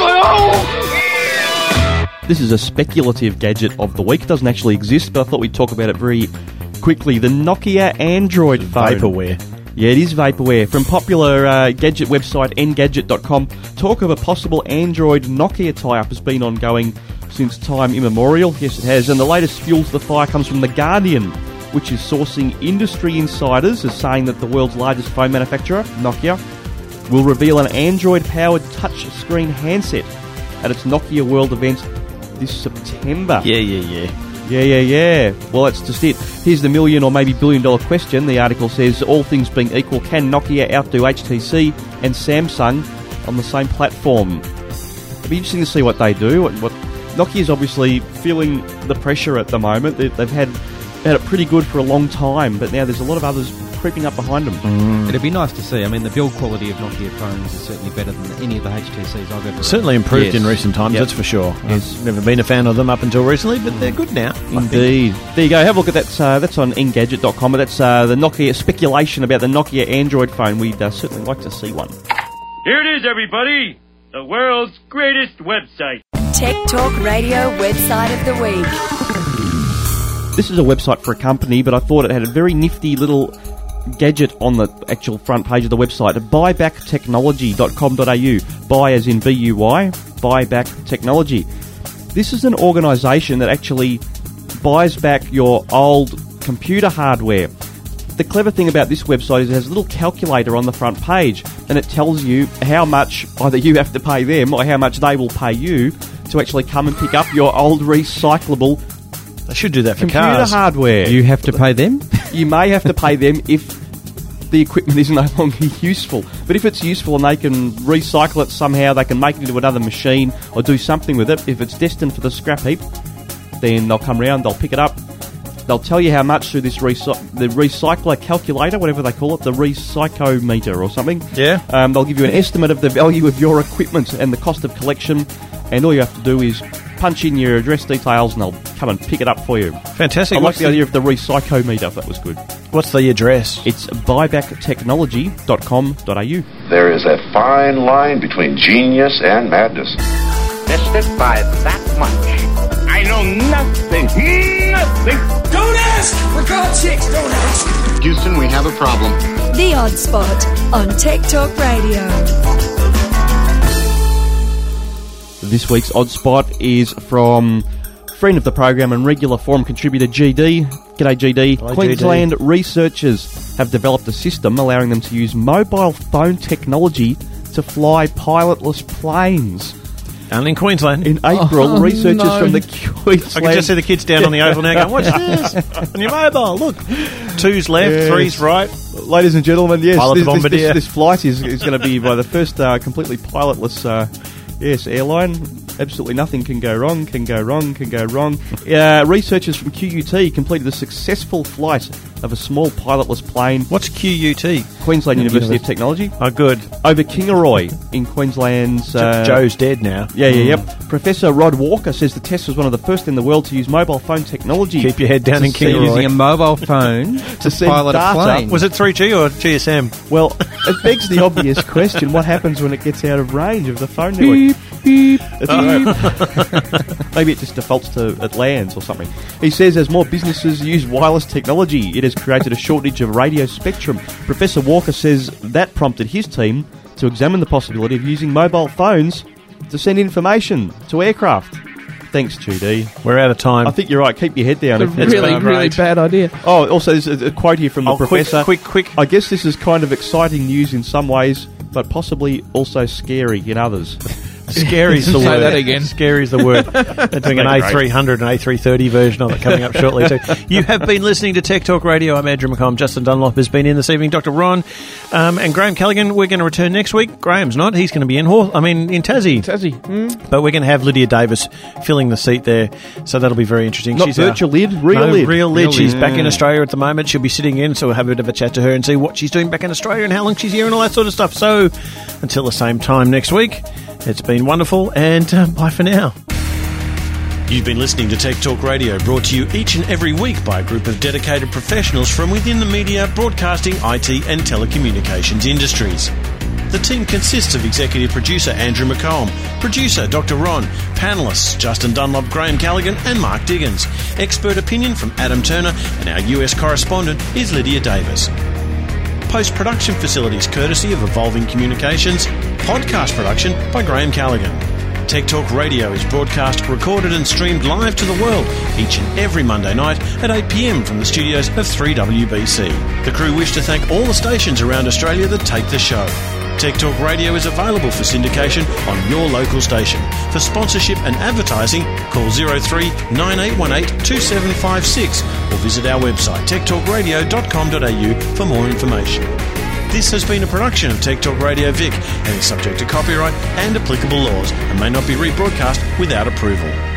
This is a speculative gadget of the week. It doesn't actually exist, but I thought we'd talk about it very quickly. The Nokia Android phone. Vaporware. Yeah, it is vaporware. From popular uh, gadget website Engadget dot com, talk of a possible Android Nokia tie-up has been ongoing since time immemorial. Yes, it has. And the latest fuel to the fire comes from The Guardian, which is sourcing industry insiders as saying that the world's largest phone manufacturer, Nokia, will reveal an Android-powered touchscreen handset at its Nokia World event this September. Yeah, yeah, yeah. Yeah, yeah, yeah. Well, that's just it. Here's the million or maybe billion dollar question. The article says, all things being equal, can Nokia outdo H T C and Samsung on the same platform? It'll be interesting to see what they do. What, what Nokia's obviously feeling the pressure at the moment. They, they've had had it pretty good for a long time, but now there's a lot of others creeping up behind them. Mm. It'd be nice to see. I mean, the build quality of Nokia phones is certainly better than any of the H T Cs I've ever Certainly improved Yes. in recent times, Yep. that's for sure. Yes. I've never been a fan of them up until recently, but they're good now. I think. Indeed. There you go. Have a look at that. Uh, that's on Engadget dot com. That's uh, the Nokia speculation about the Nokia Android phone. We'd uh, certainly like to see one. Here it is, everybody. The world's greatest website. Tech Talk Radio Website of the Week. This is a website for a company, but I thought it had a very nifty little gadget on the actual front page of the website. buyback technology dot com dot a u. Buy as in B U Y. Buyback Technology. This is an organisation that actually buys back your old computer hardware. The clever thing about this website is it has a little calculator on the front page, and it tells you how much either you have to pay them or how much they will pay you to actually come and pick up your old recyclable They should do that for computer cars. hardware. You have to pay them? You may have to pay them if the equipment is no longer useful. But if it's useful and they can recycle it somehow, they can make it into another machine or do something with it, if it's destined for the scrap heap, then they'll come round, they'll pick it up, they'll tell you how much through this recy- the recycler calculator, whatever they call it, the recycometer or something. Yeah. Um, they'll give you an estimate of the value of your equipment and the cost of collection, and all you have to do is punch in your address details and they'll come and pick it up for you. Fantastic. I like What's the, the- idea of the recycometer, if that was good. What's the address? It's buyback technology dot com dot a u. There is a fine line between genius and madness. Missed it by that much. I know nothing. Nothing. Don't ask! For God's sakes, don't ask! Houston, we have a problem. The Odd Spot on Tech Talk Radio. This week's Odd Spot is from friend of the program and regular forum contributor G D. G'day G D. Hi, Queensland G D. researchers have developed a system allowing them to use mobile phone technology to fly pilotless planes. Down in Queensland. In April, Oh, researchers no. from the Queensland... I can just see the kids down on the oval now going, what's this? On your mobile, look. Two's left, Yes. three's right. Ladies and gentlemen, yes, Pilot this, the this, Bombardier. this, this flight is, is going to be by the first uh, completely pilotless uh, yes, airline. Absolutely nothing can go wrong, can go wrong, can go wrong. Uh, researchers from Q U T completed a successful flight of a small pilotless plane. What's Q U T? Queensland University of University. Technology. Oh, good. Over Kingaroy in Queensland's... Uh, Joe's dead now. Yeah, yeah, yep. Professor Rod Walker says the test was one of the first in the world to use mobile phone technology. Keep your head down To in see Kingaroy. using a mobile phone to send pilot a data. plane. Was it three G or G S M? Well, it begs the obvious question, what happens when it gets out of range of the phone network? Beep, beep, Maybe it just defaults to it lands or something. He says as more businesses use wireless technology, it has created a shortage of radio spectrum. Professor Walker says that prompted his team to examine the possibility of using mobile phones to send information to aircraft. Thanks, G D. We're out of time. I think you're right. Keep your head down. It's a if- really, uh, really right. bad idea. Oh, also there's a, a quote here from the Oh, quick, professor. quick, quick. I guess this is kind of exciting news in some ways, but possibly also scary in others. Scary's the Say word. that again. Scary's the word. They're doing an That'd be A three hundred and A three thirty version of it coming up shortly too. You have been listening to Tech Talk Radio. I'm Andrew McComb. Justin Dunlop has been in this evening. Doctor Ron um, and Graham Callaghan. We're going to return next week. Graham's not. He's going to be in Hor- I mean in Tassie. Tassie. Mm. But we're going to have Lydia Davis filling the seat there, so that'll be very interesting. Not She's virtual our, lid, real no, lid. real lid. Real She's lid. back in Yeah. Australia at the moment. She'll be sitting in, so we'll have a bit of a chat to her and see what she's doing back in Australia and how long she's here and all that sort of stuff. So until the same time next week, it's been wonderful, and uh, bye for now. You've been listening to Tech Talk Radio, brought to you each and every week by a group of dedicated professionals from within the media, broadcasting, I T and telecommunications industries. The team consists of executive producer Andrew McComb, producer Doctor Ron, panellists Justin Dunlop, Graham Callaghan and Mark Diggins. Expert opinion from Adam Turner, and our U S correspondent is Lydia Davis. Post-production facilities courtesy of Evolving Communications. Podcast production by Graham Callaghan. Tech Talk Radio is broadcast, recorded and streamed live to the world each and every Monday night at eight p m from the studios of three W B C. The crew wish to thank all the stations around Australia that take the show. Tech Talk Radio is available for syndication on your local station. For sponsorship and advertising, call zero three nine eight one eight two seven five six or visit our website tech talk radio dot com dot a u for more information. This has been a production of Tech Talk Radio Vic and is subject to copyright and applicable laws and may not be rebroadcast without approval.